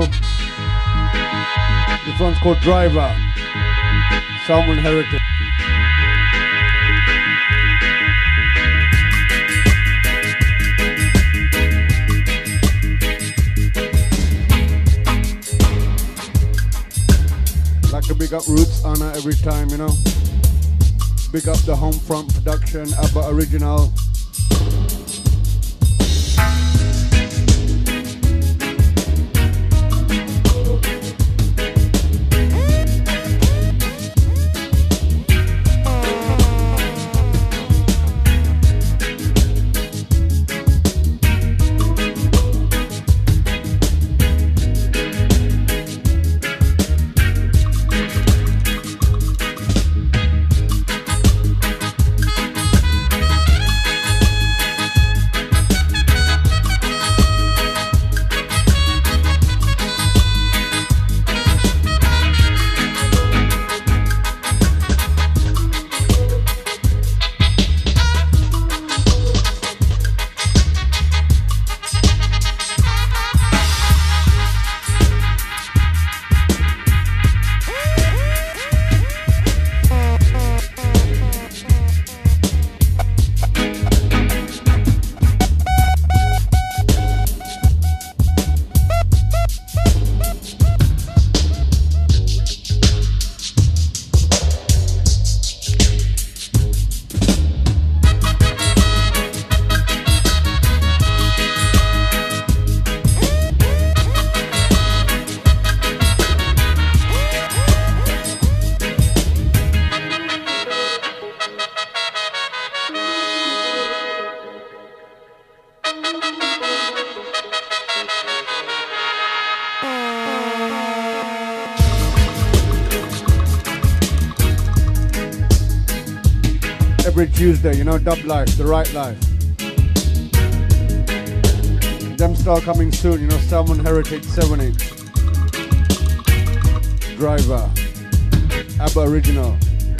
This one's called Driver, Salmon Heritage. Like to big up Roots Anna every time, you know. Big up the Homefront production, ABBA original. Every Tuesday, you know, Dub Life, The Right Life. Them start coming soon, you know, Salmon Heritage 7-inch. Driver, ABBA original.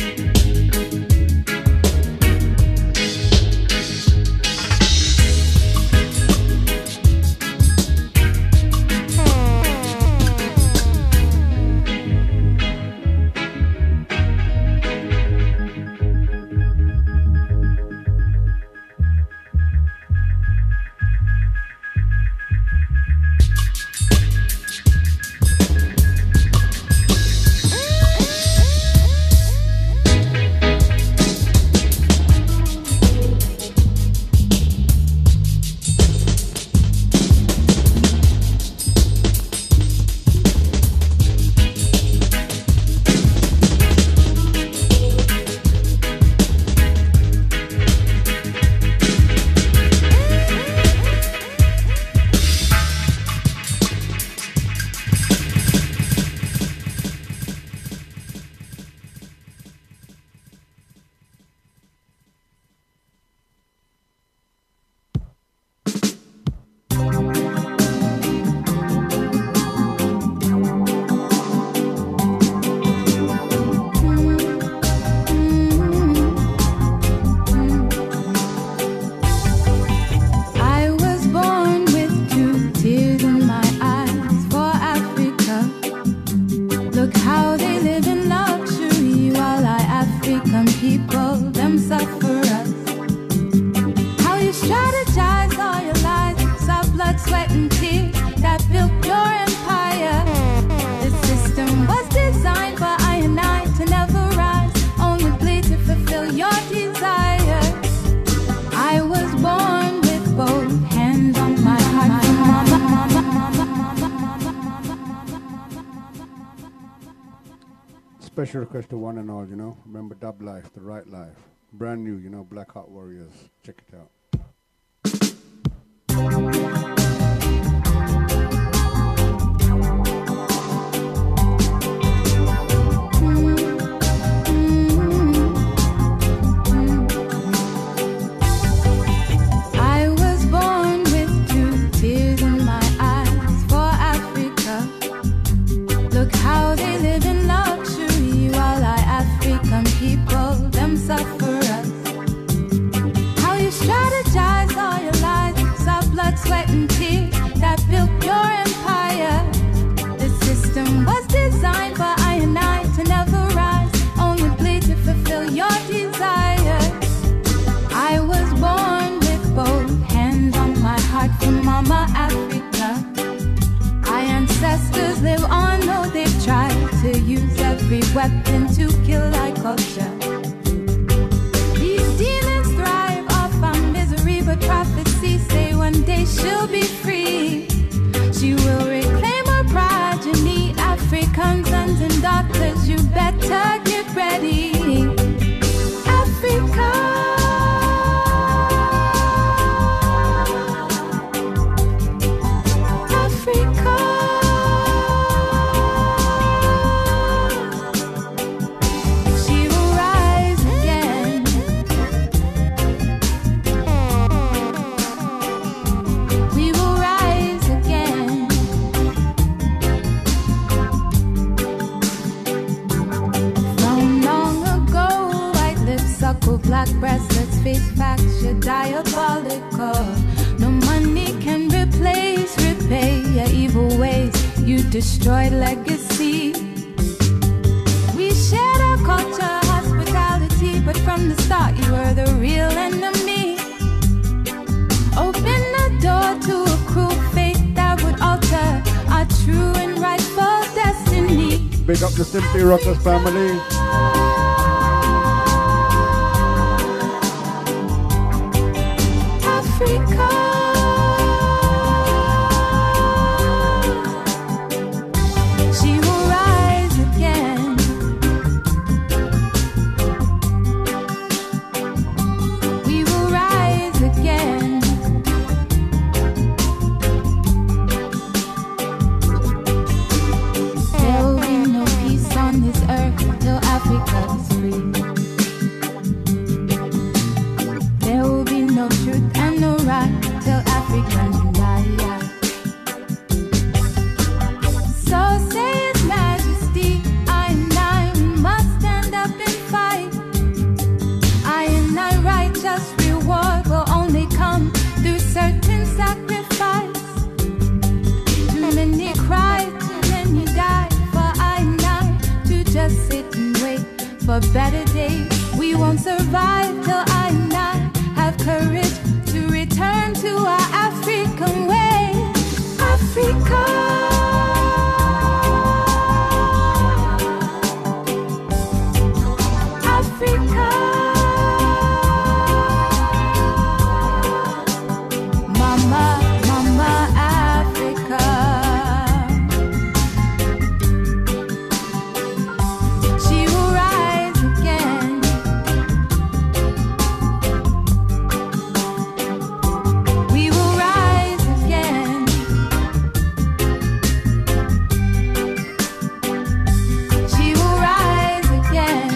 Special request to one and all, you know. Remember Dub Life, The Right Life. Brand new, you know, Black Heart Warriors. Check it out. How they live in luxury while I African people them suffer. blood, sweat, and tears that built your empire. The system was designed for I and I to never rise, only bleed to fulfill your desires. I was born with both hands on my heart from Mama Africa. Our ancestors live on, though they've tried to use every weapon to kill our culture. These demons thrive off our misery, but prophecies say one day she'll be free. She will reclaim her progeny, African sons and daughters, you better get ready. Africa. Black bracelets, face facts, you're diabolical. No money can replace, repay your evil ways. You destroyed legacy. We shared our culture, hospitality, but from the start you were the real enemy. Open the door to a cruel fate that would alter our true and rightful destiny. Big up the Simply Rockers family. Africa. She will rise again. We will rise again. There will be no peace on this earth till Africa is free. There will be no truth and no right till Africans unite. So say His Majesty, I and I must stand up and fight. I and I righteous reward will only come through certain sacrifice. Too many cry, too many die for I and I to just sit and wait for better days. We won't survive till I and I have courage to return to our African way. Africa. Africa. Mama, Mama Africa. She will rise again. We will rise again. She will rise again.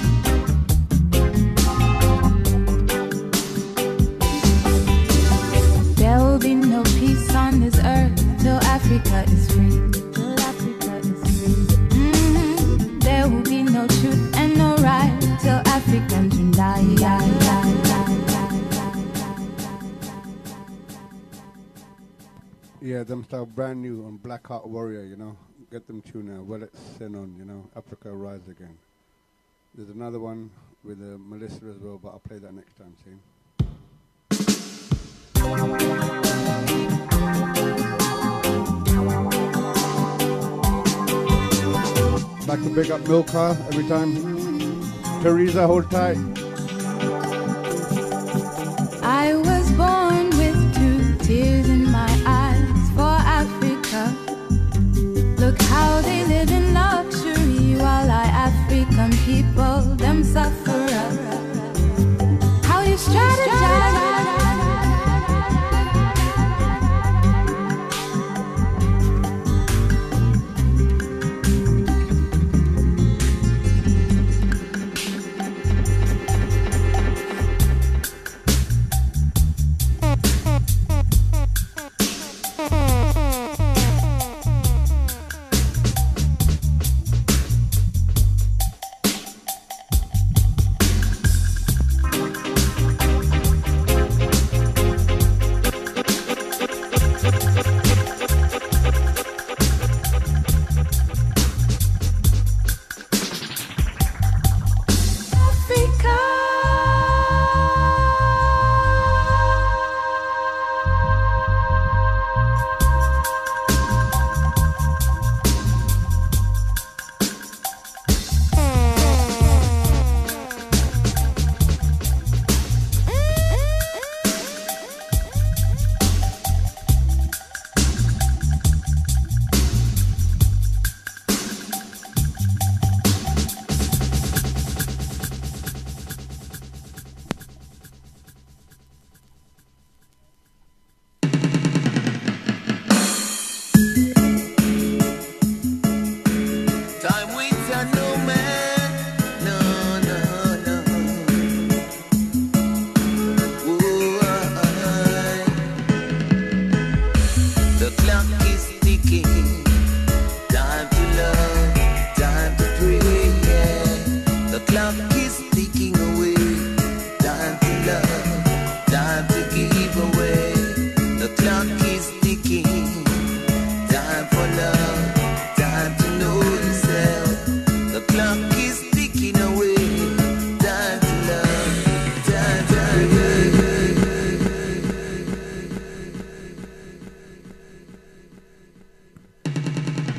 There will be no peace on this earth till Africa is free. Till Africa is free. There will be no truth and no right till Africans unite. Yeah, them stuff brand new on Black Heart Warrior, you know. Get them tune now. Well, it's Senon, you know. Africa Rise Again. There's another one with Melissa as well, but I'll play that next time, see? Like to big up Milka every time. Teresa, hold tight. I was born with 2 tears in my eyes for Africa. Look how they live in luxury while our African people, them suffer. How you strategize.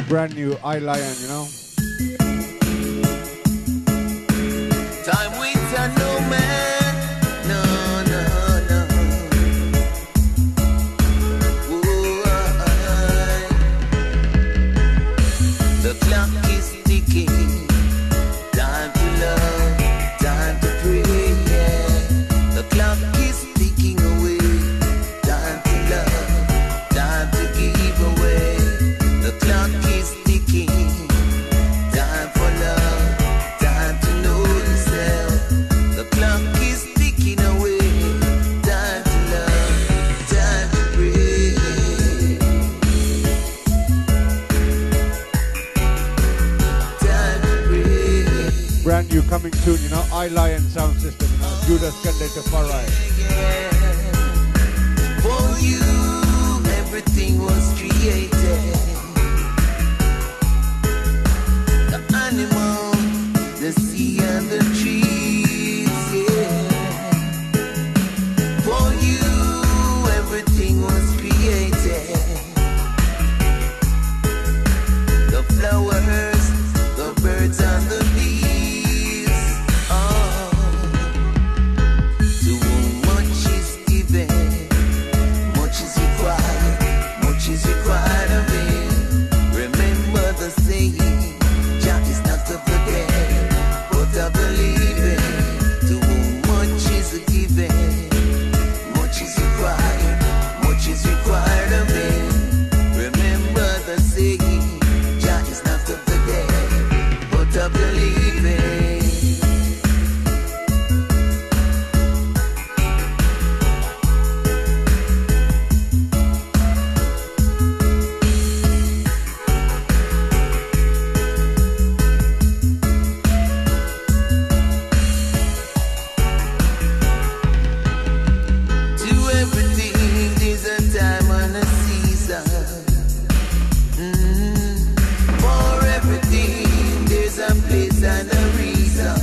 Brand new Eye Lion, you know. Time waits on no man. No, no, no. The clock is ticking. Time to love, time to pray. Yeah. The clock is ticking away. Time to love, time to give away. The clock is ticking. Time for love, time to know yourself. The clock is ticking away. Time to love, time to pray. Time to pray. Brand new coming soon, you know. Eye Lion sound system, you know. Judas Kende to Farai. For you, everything was created. The animal, the sea and the trees, yeah. For you, everything was created. The flowers, the birds and the bees. Oh, to whom much is given, much is required, much is required of him. Remember the saying, Jah is not of the dead, but of the living. To whom much is given, much is required, much is required of him. Remember the saying, Jah is not of the dead, but of the living. To everything there's a time and a season. For everything there's a place and a reason.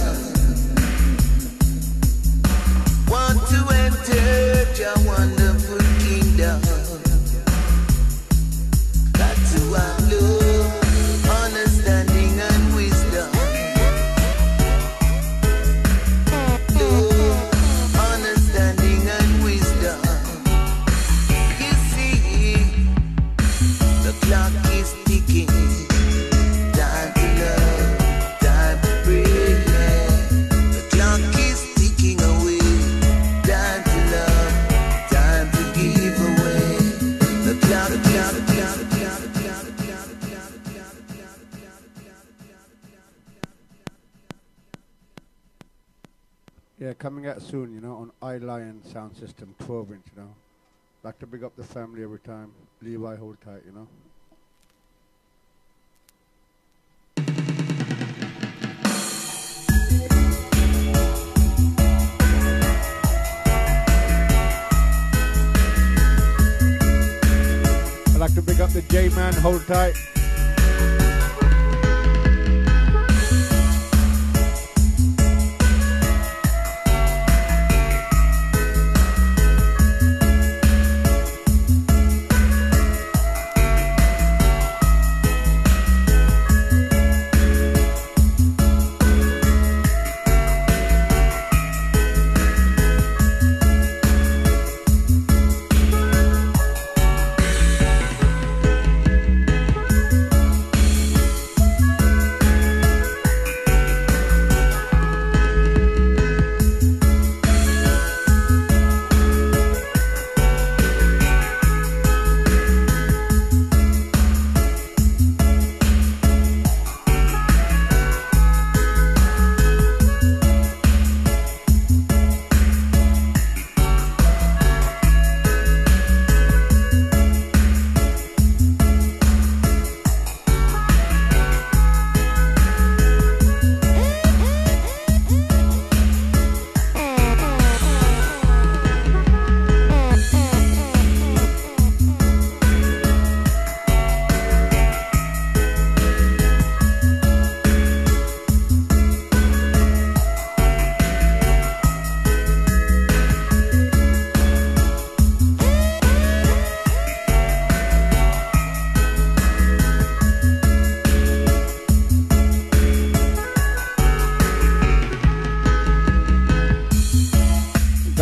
Want to enter your wonderful kingdom. Got to have love, understanding and wisdom. Love, understanding and wisdom. You see, the clock is ticking. Time to love, time to pray. Yeah. The clock is ticking away. Time to love, time to give away. The clock, the clock, the clock, the clock, the clock, the clock, the clock, the clock, the clock, the clock. Yeah, coming out soon, you know, on Eye Lion sound system, 12-inch, you know. Like to big up the family every time. Levi, hold tight, you know. I like to big up the J-Man, hold tight.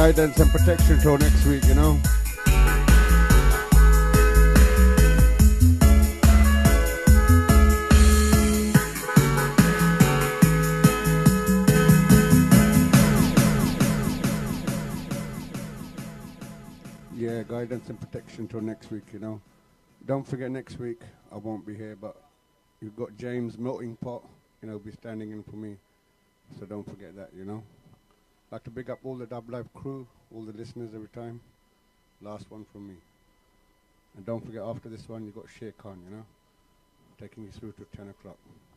guidance and protection till next week, you know. Yeah, guidance and protection till next week, you know. Don't forget next week, I won't be here, but you've got James Melting Pot, you know, be standing in for me. So don't forget that, you know. I'd like to big up all the Dub Live crew, all the listeners every time. Last one from me. And don't forget, after this one, you've got Shay Khan, you know, taking you through to 10 o'clock.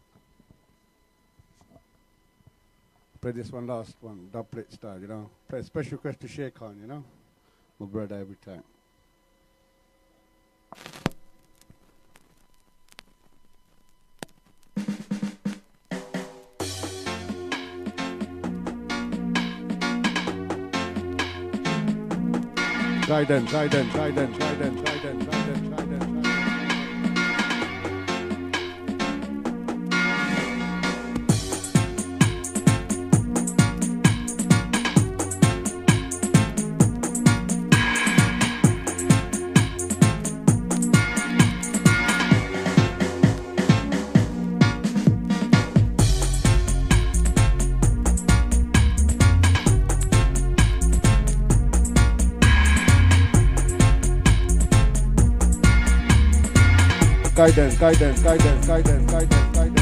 Play this one, last one, dub plate style, you know. Play a special request to Shay Khan, you know. My brother every time. Guidance, guidance, guidance, guidance, guidance, guidance, guidance. Guidance, guidance, guidance, guidance, guidance, guidance,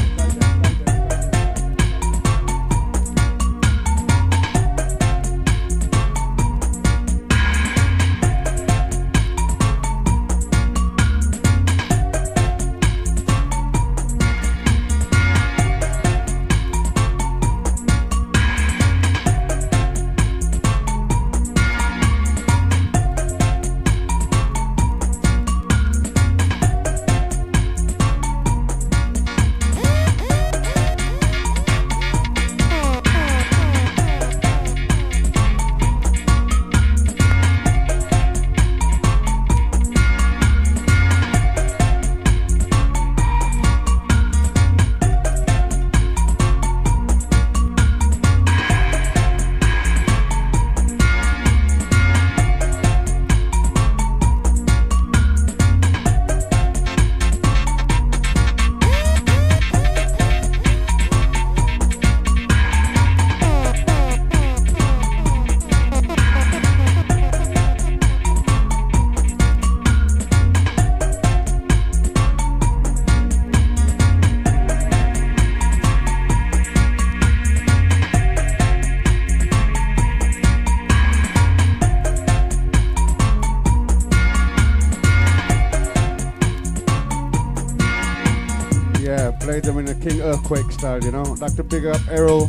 play them in a King Earthquake style, you know. Like to big up Errol,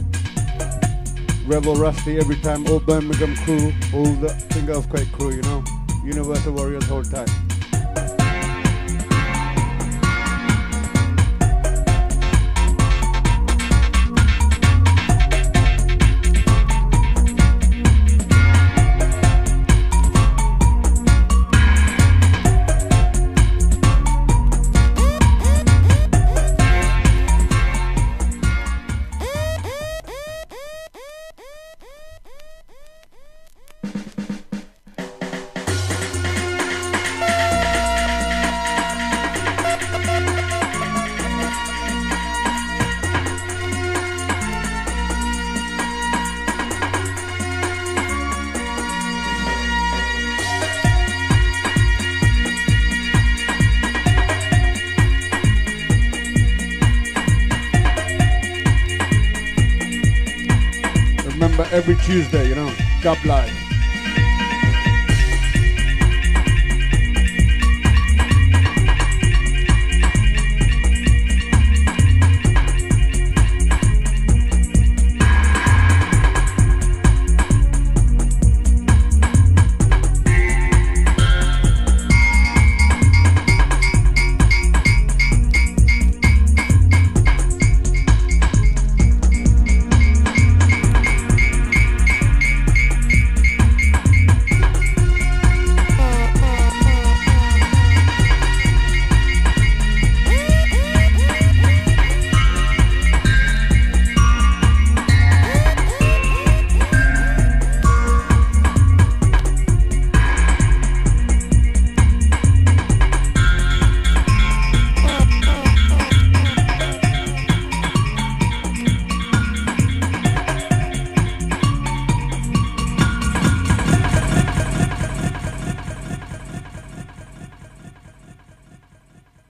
Rebel Rusty every time, all Birmingham crew, all the King Earthquake crew, you know. Universal Warriors hold tight. Every Tuesday, you know, Dub Live.